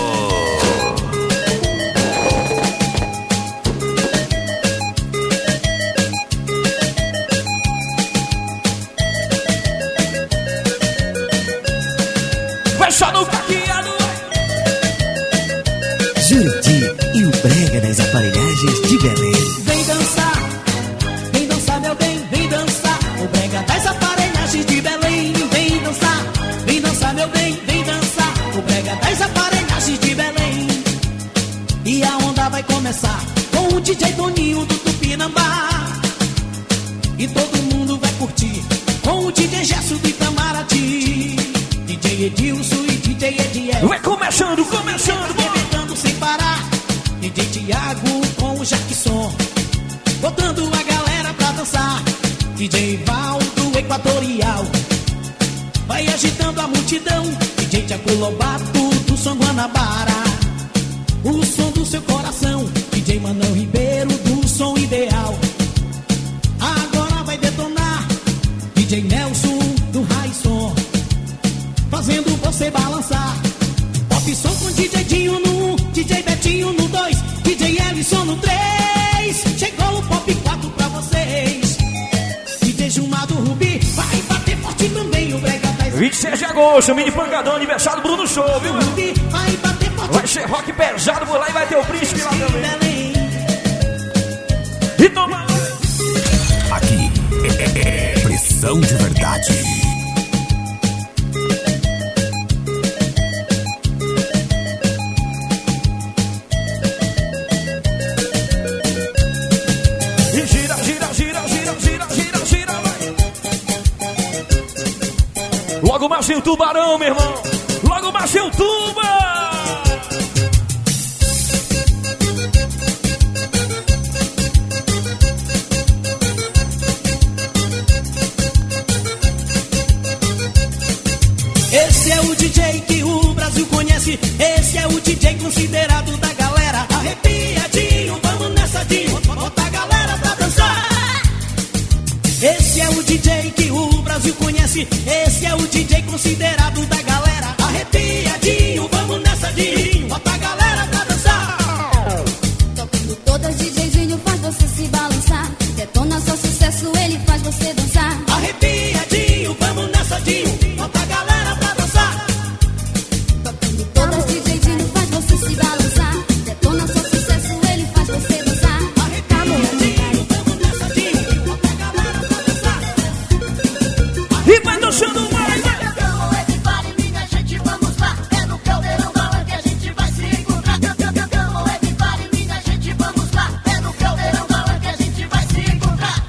Vai só no caqueado! Juriti e o brega das aparelhagens de Belém. Vem dançar meu bem, vem dançar. O brega das aparelhagens de Belém. Vem dançar meu bem, vem dançar. O brega das aparelhagens de Belém. E a onda vai começar com o DJ Toninho do Tupinambá. E todo mundo vai curtir com o DJ Gesso do Itamaraty. DJ Edilson e DJ Ediel. Vai começando! Arrebentando sem parar. DJ Thiago com o Jackson, botando a galera pra dançar. DJ Val do Equatorial vai agitando a multidão. DJ Tiago Lobato do Som Guanabara, o som do seu coração. DJ Manão Ribeiro do Som Ideal, agora vai detonar. DJ Nelson do Raisson, fazendo você balançar. Pop som com DJ Dinho no 1, DJ Betinho no 2, DJ Ellison no 3. Chegou o Pop 4 pra vocês. DJ Gilmar do Rubi vai bater forte também. O brega tá 26 de agosto, mini pancadão, aniversário do Bruno Show, viu? Rubi vai bater forte. Vai ser rock pesado por lá e vai ter o Príncipe lá também. E toma! Aqui é pressão de verdade. Logo mais tem o Tubarão, meu irmão. Logo mais tem o Tuba. Esse é o DJ que o Brasil conhece. Esse é o DJ considerado da galera. Arrepiadinho, vamos nessa, Dinho. Bota a galera pra dançar. Esse é o DJ que o Brasil conhece. Esse é o DJ considerado da galera. Arrepiadinho, vamos nessa, Dinho. Bota a galera pra dançar. Tocando todas, DJzinho faz você se balançar. Detona só sucesso, ele faz você dançar. Arrepiadinho, vamos nessa, Dinho. Bota a galera pra dançar. Tocando todas, DJzinho faz você se balançar. Detona só sucesso, ele faz você dançar. Arrepiadinho, vamos nessa, Dinho. Bota a galera pra dançar. E vai dançando mais. Minha gente, vamos lá. É no caldeirão da hora que a gente vai se encontrar. Minha gente, vamos lá. É no caldeirão da hora que a gente vai se encontrar.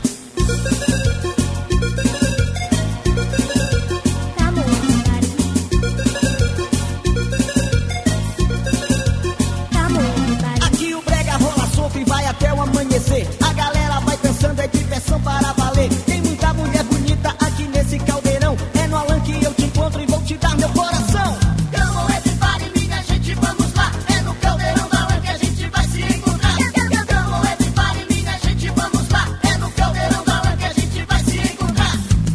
Aqui o brega rola solto e vai até o amanhecer. A galera vai dançando, é diversão para valer. Tem muita mulher bonita aqui nesse caldeirão. É no Alan que eu te encontro e vou te dar meu coração. Come everybody, minha gente, vamos lá. É no caldeirão da hora que a gente vai se encontrar. Come everybody, minha gente, vamos lá. É no caldeirão da hora que a gente vai se encontrar.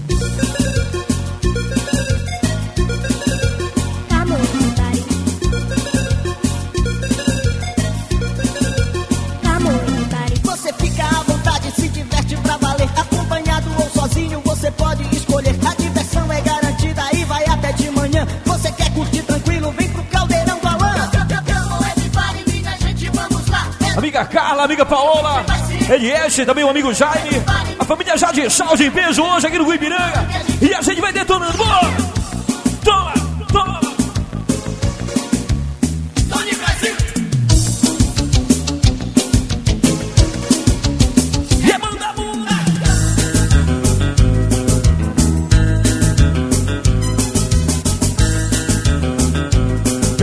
Você fica à vontade, se diverte pra valer. Acompanhado ou sozinho, você pode escolher. A diversão é garantida e vai até de manhã. Você quer curtir tranquilo, vem pro caldeirão do Alan. Amiga Carla, amiga Paola, Elieste, também o amigo Jaime. A família já de salve em peso hoje aqui no Guibiranga. E a gente vai detonando. Boa! Toma, toma! Tony Brasil!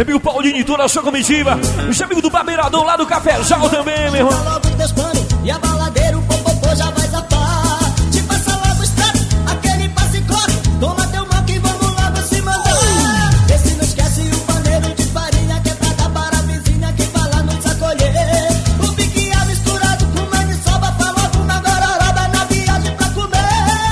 Meu amigo Paulinho e toda a sua comitiva. Os amigos do Barbeirador lá do Cafezal também, meu irmão. Logo os teus panos e a baladeira, o popopô já vai zapar. Te passa logo o extrato, aquele passe e corre. Toma teu mal que vamos logo se mandar. Vê se não esquece o paneiro de farinha que é pra dar para a vizinha que vai lá nos acolher. O piquiá misturado com maniçoba, falou uma gororoba na viagem pra comer.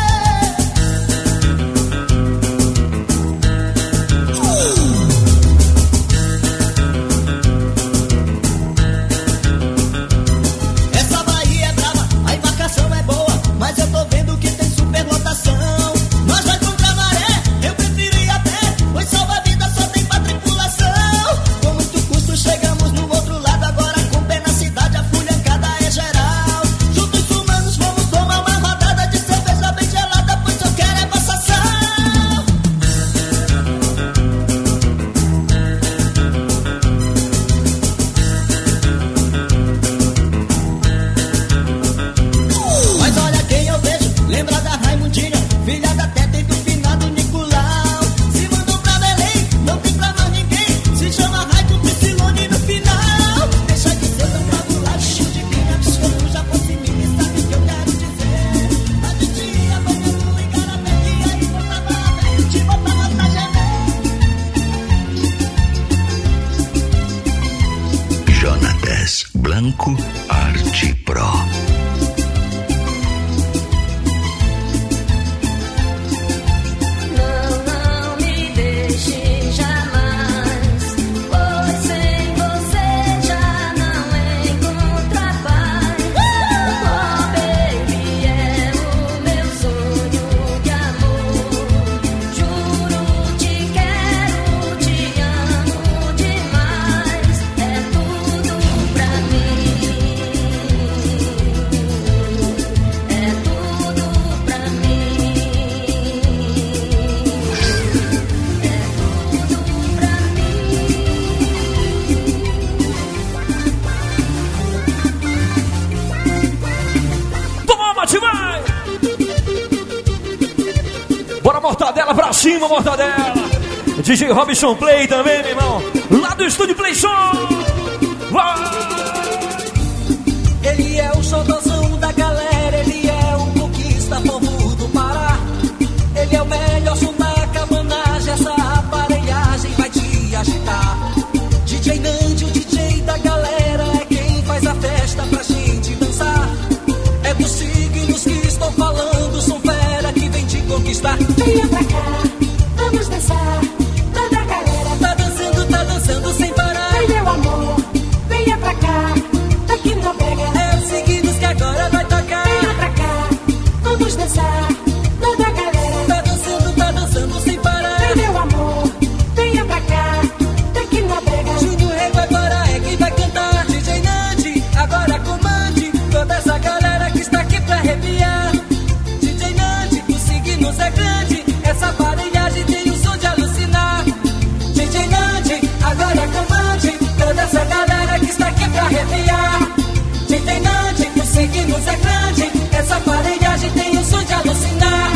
Essa Bahia é brava, a embarcação é boa, mas eu tô vendo que tem superlotação. Nós vai contra a maré, eu preferia até, pois salva-vida só tem pra tripulação. Com muito custo chegamos no outro lado, agora com pé na cidade a fulhancada é geral. Juntos humanos vamos tomar uma rodada de cerveja bem gelada, pois eu quero é passação. Mas olha quem eu vejo, lembra da Raimundinha, filha da Teta e do finado Nicolau. Se mandou pra Belém, não tem pra mais ninguém, se chama Raico Piscilone no final. Deixa de ser tão fabulado, de quem absurdo, já fosse mim, sabe o que eu quero dizer. A gente ia botando em Garapé, e aí botava a velha, te botava pra gemer. Jonatas Blanco Arte Pro. Não me deixe jamais, pois sem você já não encontra paz. Oh baby, é o meu sonho de amor. Juro, te quero, te amo demais. É tudo pra mim. É tudo pra mim. Toma demais! Bora, Mortadela, pra cima, Mortadela! DJ Robson Play também, meu irmão. Lá do Estúdio Play Som. Ele é o xodozão da galera, ele é o conquista povo do Pará. Ele é o melhor som da cabanagem, essa aparelhagem vai te agitar. DJ Nandi, o DJ da galera, é quem faz a festa pra gente dançar. É dos signos que estou falando, são fera que vem te conquistar. Venha pra cá, vamos dançar, toda a galera tá dançando sem parar. Ai meu amor, venha pra cá, aqui não pega. É os signos que agora vai tocar. Venha pra cá, vamos dançar, toda a galera tá dançando sem parar. Ai meu amor, venha pra cá, aqui não pega. Júnior Rego agora é quem vai cantar. DJ Nandi, agora comande toda essa galera que está aqui pra arrepiar. DJ Nandi, os signos é grande, essa aparelhagem tem o som de alucinar. DJ Nandi, agora comande toda essa galera que está aqui pra arrepiar. DJ Nandi, os signos é grande, essa aparelhagem tem o som de alucinar.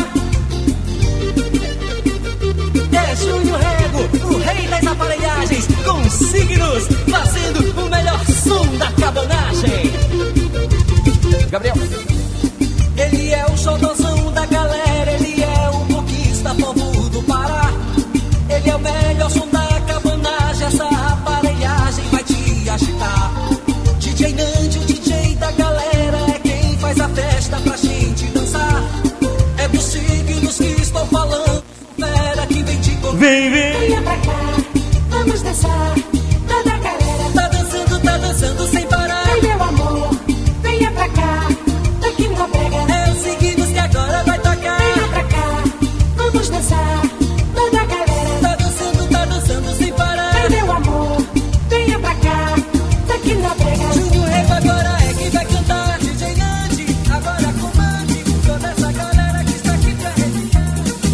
É Júnior Rego, o rei das aparelhagens, com signos, fazendo o melhor som da cabanagem. Gabriel. Ele é o xodozão da galera, ele é o conquista povo do Pará. Ele é o melhor som da cabanagem, essa aparelhagem vai te agitar. DJ Nandi, o DJ da galera, é quem faz a festa pra gente dançar. É dos signos que estou falando, fera que vem te conquistar. Vem, vem. Venha pra cá, vamos dançar, toda a galera tá dançando sem parar. Ai meu amor, venha pra cá, aqui não pega. É os signos que agora vai tocar. Venha pra cá, vamos dançar, toda a galera tá dançando sem parar. Ai meu amor, venha pra cá, aqui não pega. Júnior Rego agora é quem vai cantar. DJ Nandi, agora comande toda essa galera que está aqui pra arrepiar.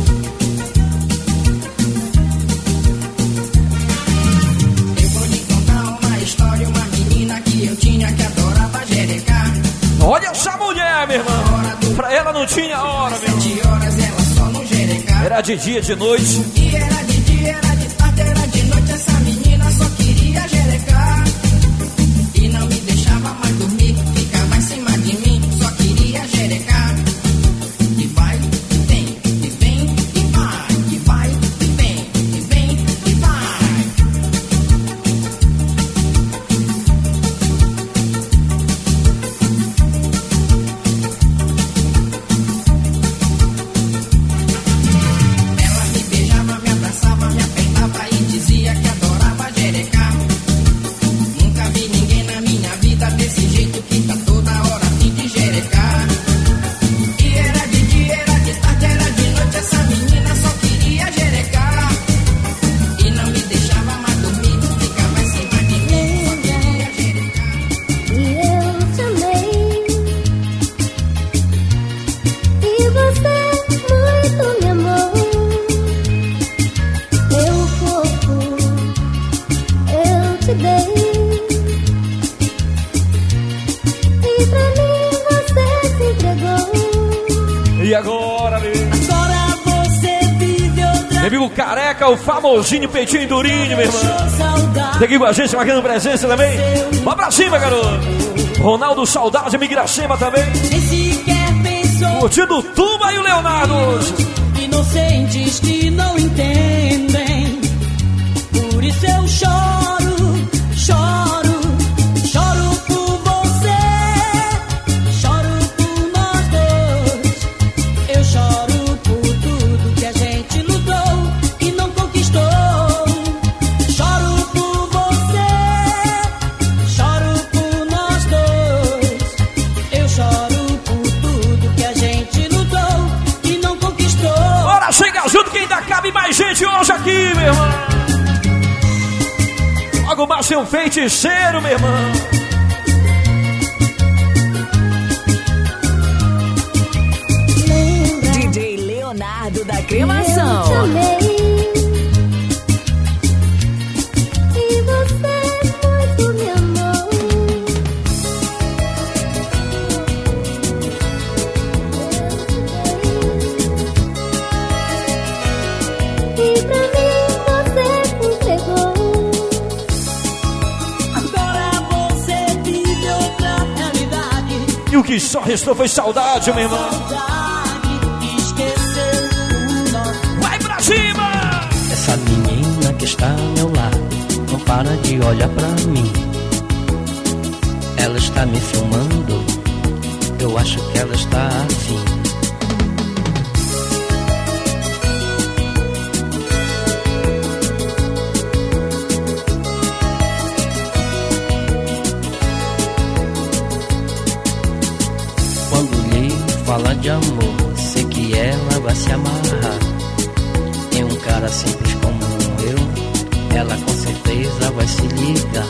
Eu vou lhe contar uma história, uma menina que eu tinha que adorava jerecar. Olha essa mulher, meu irmão. Pra ela não tinha hora, meu irmão. 7 horas ela só não jerecar. Era de dia, de noite. E era de dia, era de tarde, era de noite. Essa menina só só queria jerecar. E não me deixava mais dormir, ficava em cima de mim, só queria jerecar. E vai, e vem, e vem, e vai. E vai, e vem, e vem, e vai. Ela me beijava, me abraçava, me apertava e dizia que adorava jerecar. Nunca vi ninguém na minha vida desse jeito que tá toda hora a fim de jerecar. E era de dia, era de tarde, era de noite, essa menina só queria jerecar. E não me deixava mais dormir, ficava em cima de mim, só queria jerecar. E eu te amei. E você muito me amou. Meu corpo eu te dei. E pra mim você se entregou. E agora, meu Agora você vive outra amigo Careca, o famosinho Peitinho Durinho, meu irmão. saudade. Tá aqui com a gente, marcando presença também. Vamos pra cima, garoto. Ronaldo Saudade, Migracema também. Nem sequer pensou. Curtindo Tuba e o Leonardo. Inocentes que não entendem. Por isso eu choro, choro, choro por você. Choro por nós dois. Eu choro por tudo que a gente lutou e não conquistou. Choro por você. Choro por nós dois. Eu choro por tudo que a gente lutou e não conquistou. Bora, chega junto que ainda cabe mais gente hoje aqui, meu irmão. Logo mais ser um feiticeiro, meu irmão. DJ Leonardo da Eu te Cremação. amei. E você muito me amou. E pra mim você se entregou. Agora você vive outra realidade. E o que só restou foi saudade, meu irmão. Esqueceu o nosso. Vai pra cima! Essa menina que está ao meu lado não para de olhar pra mim. Ela está me filmando, eu acho que ela está afim. Quando lhe fala de amor, sei que ela vai se amarrar. Em um cara simples como eu, ela com certeza vai se ligar.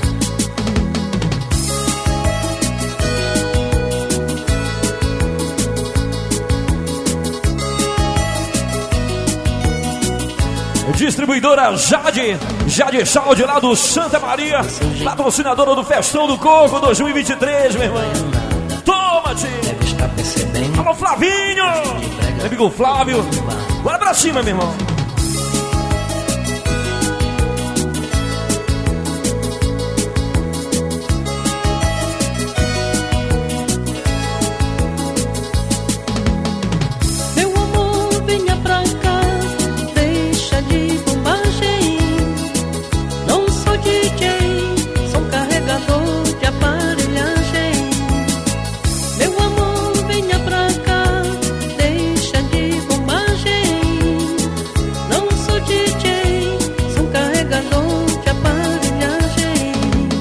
Distribuidora Jade, Jade Salde lá do Santa Maria, patrocinadora do Festão do Coco 2023, meu irmão. Toma-te! Alô, Flavinho! Meu amigo Flávio, bora pra cima, meu irmão. Meu amor, venha pra cá, deixa de bobagem. Não sou DJ, sou carregador de aparelhagem. Meu amor, venha pra cá, deixa de bobagem. Não sou DJ, sou carregador de aparelhagem.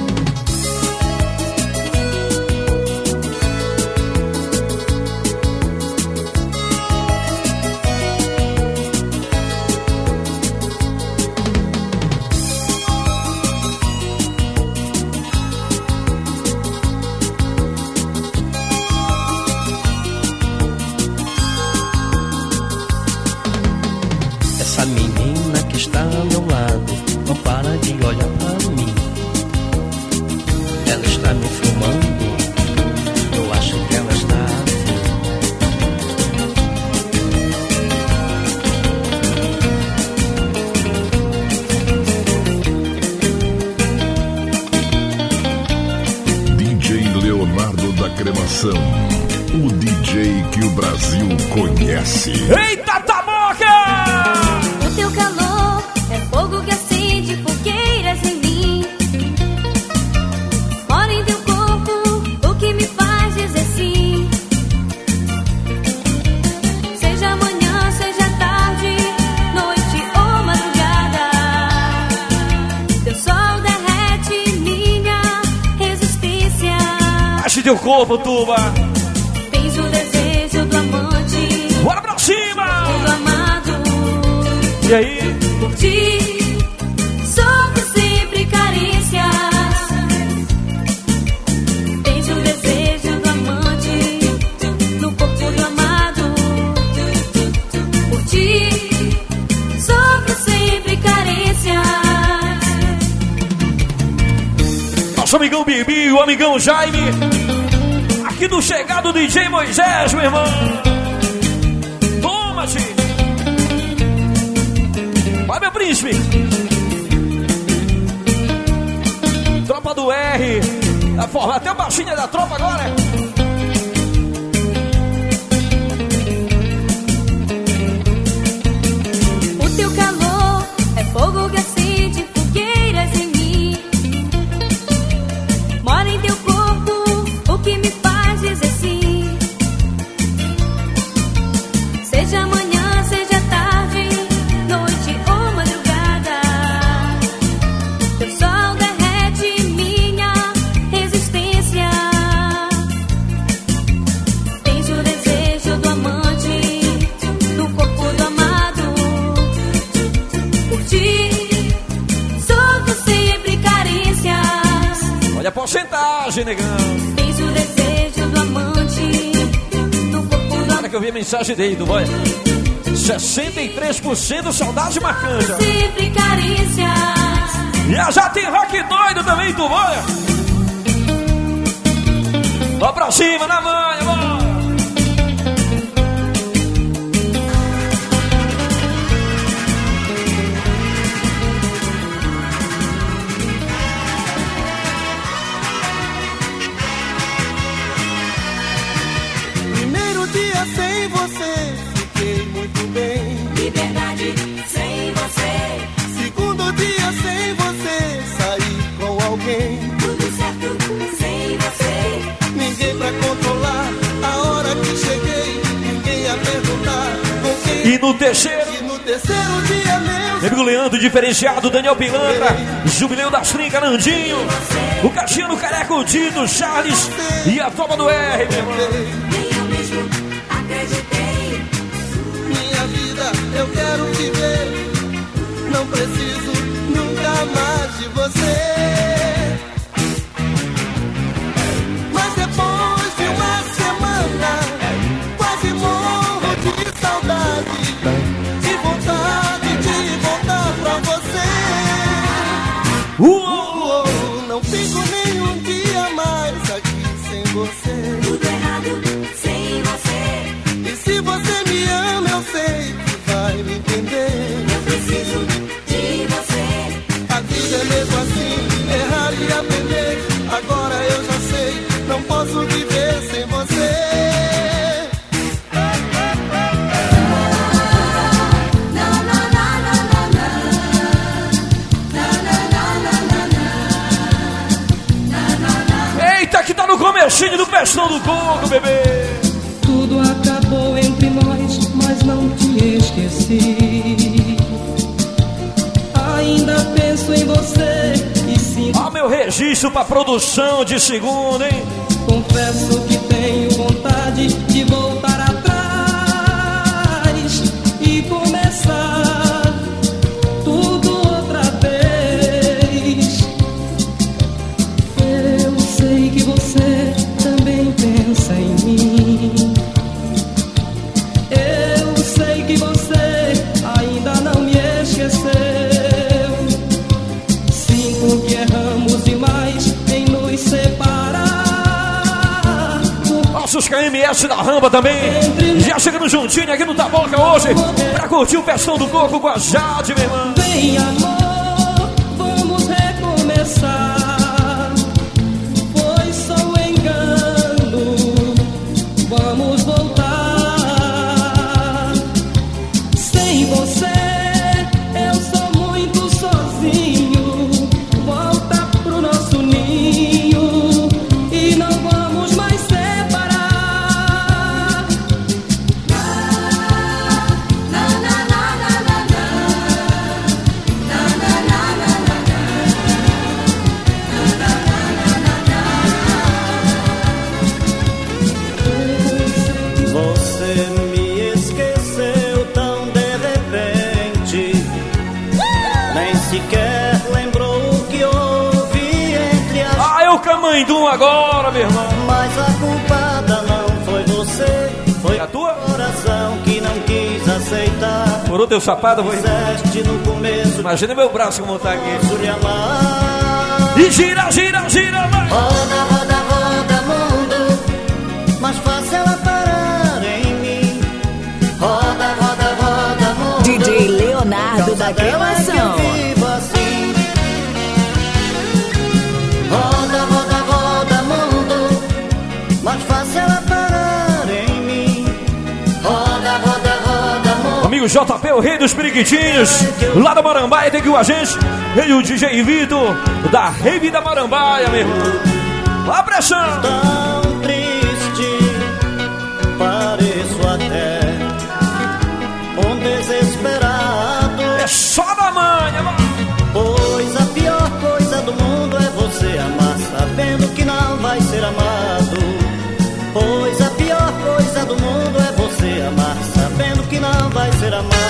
Essa menina que está ao meu lado não para de olhar pra mim. Ela está me filmando, eu acho que ela está afim. cremação. O DJ que o Brasil conhece. Eita, Taboca! O teu calor é fogo que acende fogueiras em mim. Mora em teu corpo, o que me faz dizer sim. Seja manhã, seja tarde, noite ou madrugada, teu sol derrete minha resistência. Ache teu corpo, Tuba. Tens o desejo do amante. Bora pra cima! Do amado. E aí? Por ti, sofro sempre carências. Tens o desejo do amante no corpo do amado. Por ti, sofro sempre carências. Nosso amigão Bibi, o amigão Jaime. Aqui do chegado DJ Moisés, meu irmão. Toma, G. Vai, meu príncipe. Tropa do R. Vai formar até a baixinha da tropa agora. O teu calor é fogo que acende fogueiras em mim. Mora em teu corpo, o que me faz dizer sim. Seja manhã, seja tarde, noite ou madrugada, teu sol derrete minha resistência. Tens o desejo do amante no corpo do amado. Por ti, sofro sempre carências. Olha a porcentagem, negão. Tens o desejo do amante no corpo do Olha que eu vi a mensagem dele, do boy. 63% saudade marcante. sempre carências. Já tem rock doido também, tu boy. Vamos pra cima, na manha, bora. Primeiro dia sem você, fiquei muito bem. Liberdade sem você. Segundo dia sem você, saí com alguém. Tudo certo sem você. Ninguém pra controlar a hora que cheguei. Ninguém a perguntar com quem. E no terceiro. E no terceiro dia meu Amigo Leandro, diferenciado, Daniel Pilantra, Jubileu das Trincas, Nandinho, o Caxiano Careco, Dino, Charles e a Toma do R, meu irmão. Nem eu mesmo acreditei. minha vida eu quero viver. Não preciso nunca mais de você. Mas depois de uma semana, quase morro de saudade, de vontade de voltar pra você. Não fico nenhum dia mais aqui sem você. Tudo errado sem você. E se você me ama, eu sei que vai me entender. Eu preciso de você. A vida é mesmo assim, errar e aprender. Agora eu já sei, não posso viver sem você. Eita, que tá no comecinho do Festão do Coco, bebê. Tudo acabou entre nós, mas não te esqueci. Ainda penso em você e sinto. Ó, meu registro pra produção de segunda, hein? Confesso que tenho vontade de voltar atrás e começar tudo outra vez. Eu sei que você também pensa em mim. Eu sei que você ainda não me esqueceu. Sinto que erramos demais em nos separar. Nossos KMS da Ramba também. Já chegando juntinho aqui no Taboca hoje pra curtir o Festão do Coco com a Jade, meu irmão. Vem, amor, vamos recomeçar. Foi só um engano. doidum agora, meu irmão. Mas a culpada não foi você, foi a tua? Coração que não quis aceitar. Furou teu sapato, foi? Fizeste no começo. Imagina meu braço como tá aqui. Amar. E gira, gira, gira, vai. Roda, roda, roda, mundo. Mas faça ela parar em mim. Roda, roda, roda, mundo. DJ Leonardo da Cremação. Assim. Roda, roda, roda, mundo. Mas faça ela parar em mim. Roda, roda, roda, mundo. Amigo JP, o rei dos periquitinhos, lá da Marambaia, tem aqui com a gente. Ele, o DJ Vitor, da Rave da Marambaia, meu irmão. A pressão. Tão triste, pareço até um desesperado. É só da manhã, mano. Pois a pior coisa do mundo é você amar sabendo que não vai ser amado. Pois a pior coisa do mundo é você amar sabendo que não vai ser amado.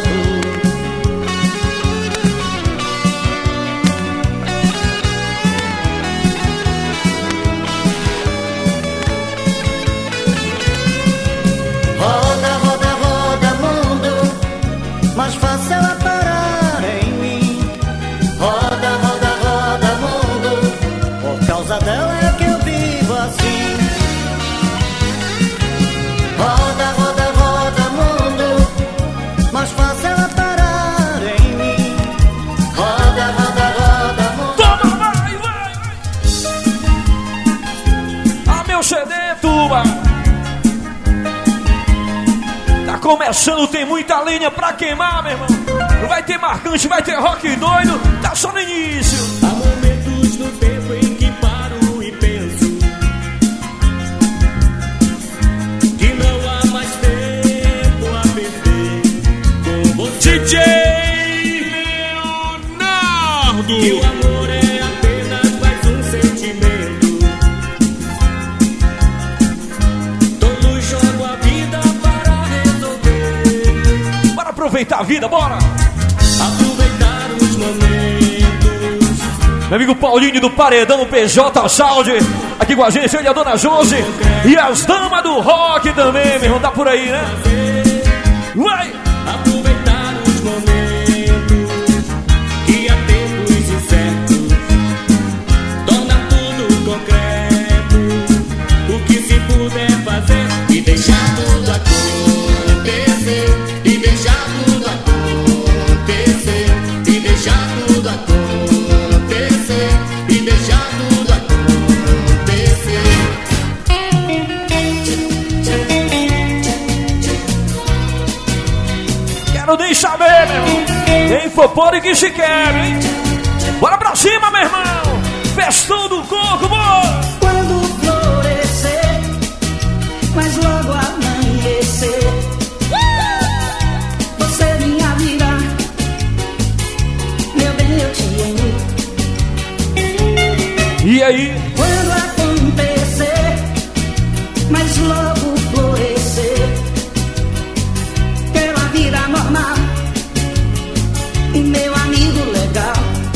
Roda, roda, roda, mundo, mas faça ela parar em mim. Roda, roda, roda, mundo, por causa dela é que eu vivo assim. Roda, roda, roda, mundo, mas faça ela parar em mim. Roda, roda, roda, mundo. Toma, vai, vai. Ah, meu CD, tuba. Começando, tem muita lenha pra queimar, meu irmão. Vai ter marcante, vai ter rock doido. Tá só no início. Há momentos no tempo em que paro e penso que não há mais tempo a perder com você. DJ Leonardo. E o amor é apenas mais um sentimento. Todos jogam a vida. Aproveitar a vida, bora! Aproveitar os momentos. Meu amigo Paulinho do Paredão PJ Saúde, aqui com a gente, ele e a Dona Josi. E as damas do rock também, meu irmão, tá por aí, né? Vai! Aproveitar os momentos que há tempos incertos torna tudo concreto. O que se puder fazer e deixar tudo acontecer. E deixar tudo acontecer. E deixar tudo acontecer. E deixar tudo acontecer. Quero nem saber, meu irmão. Quem for por e que se quer, hein? Bora pra cima, meu irmão. Festão do coco, bora! Quando florescer, mas logo amanhecer, você vinha virar, meu bem, eu te amo. E aí? Quando acontecer, mas logo florescer, quero a vida normal e meu amigo legal.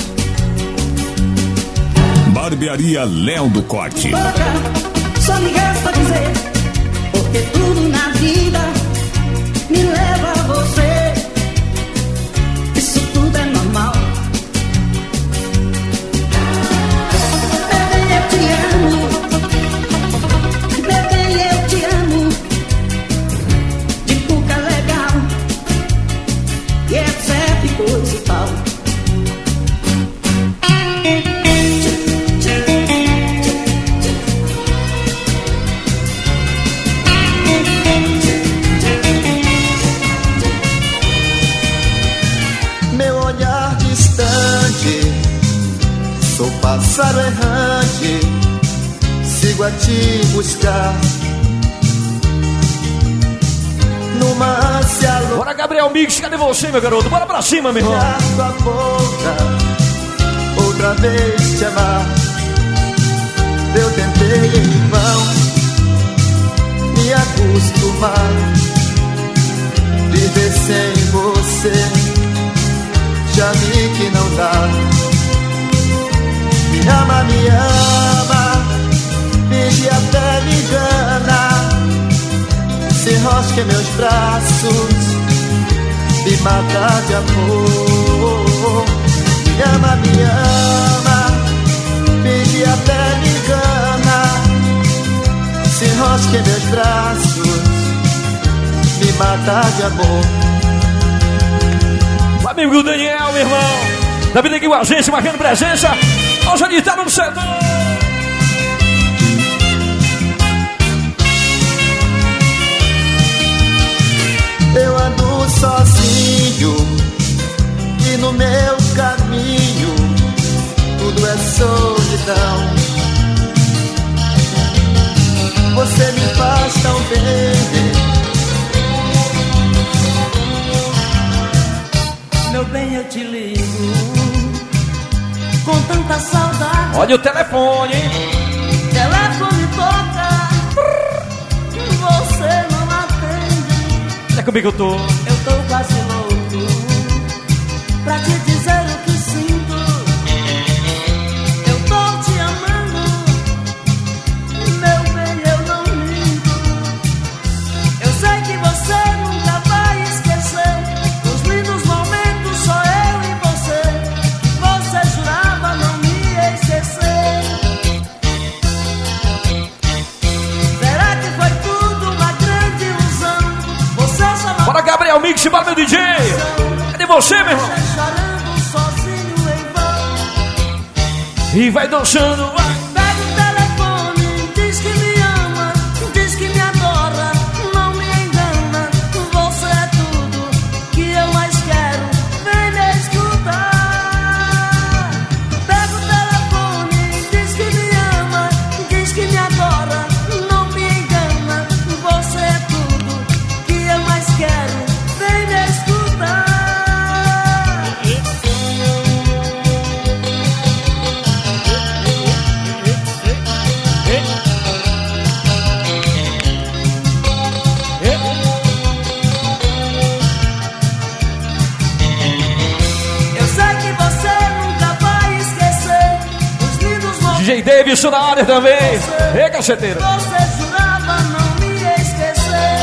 Barbearia Léo do Corte. Só me resta dizer, porque tudo na vida me leva a você. Isso tudo é normal. Bebê, eu te amo. Bebê, eu te amo. De cuca legal e etc, coisa e tal. Sou pássaro errante, sigo a te buscar numa ânsia louca. Bora, Gabriel Mix, cadê você, meu garoto? Bora pra cima, meu irmão. Tua boca, outra vez te amar. Eu tentei em vão me acostumar, viver sem você. Já vi que não dá. Me ama, enrosque em meus braços, me mata de amor. Me ama, finge até me engana. Se enrosque em meus braços, me mata de amor. O amigo Daniel, meu irmão, tá vindo aqui com a gente, marcando presença. Hoje ele tá no setor. Eu ando sozinho e no meu caminho tudo é solidão. Você me faz tão bem. Meu bem, eu te ligo com tanta saudade. Olha o telefone, hein? Telefone toca, você não atende. É comigo eu tô. Eu tô quase louco pra te dizer o que sinto. Eu tô te amando, meu bem, eu não minto. Eu sei que você nunca vai esquecer os lindos momentos, só eu e você, que você jurava não me esquecer. Será que foi tudo uma grande ilusão? Você só não... Bora, Gabriel Mix, bora, meu DJ. Cadê você, meu irmão? Chorando sozinho em vão. E vai dançando. Pega o telefone, diz que me ama, diz que me adora, não me engana. Você é tudo que eu mais quero, vem me escutar. Pega o telefone, diz que me ama, diz que me adora, não me engana. Você é tudo que eu mais quero, vem me escutar. Eu sei que você nunca vai esquecer os lindos momentos. DJ Davidson na área também. Ei, caceteiro. Você jurava não me esquecer.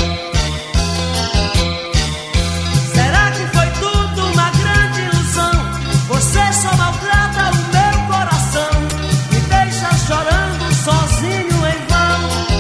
Será que foi tudo uma grande ilusão? Você só maltrata o meu coração, me deixa chorando sozinho em vão.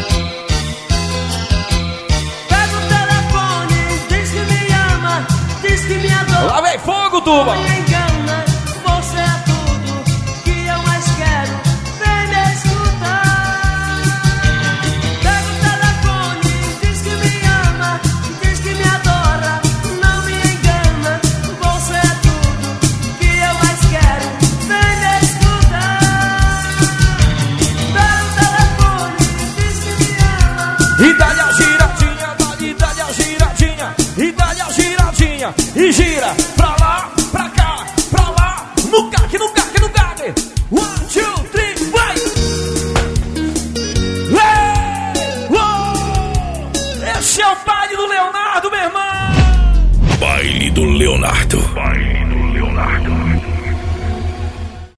Pega o telefone, diz que me ama, diz que me adora. Lá vem fogo, turma. Não me engana, você é tudo que eu mais quero, vem me escutar. Pega o telefone, diz que me ama, diz que me adora, não me engana, você é tudo que eu mais quero, vem me escutar. Pega o telefone, diz que me ama. E dá-lhe a giradinha, dá-lhe a giradinha, e dá-lhe a giradinha, e gira pra lá, pra cá, pra lá, no caque, no caque, no caque. 1, 2, 3, vai! Esse é o baile do Leonardo, meu irmão! Baile do Leonardo. Baile do Leonardo.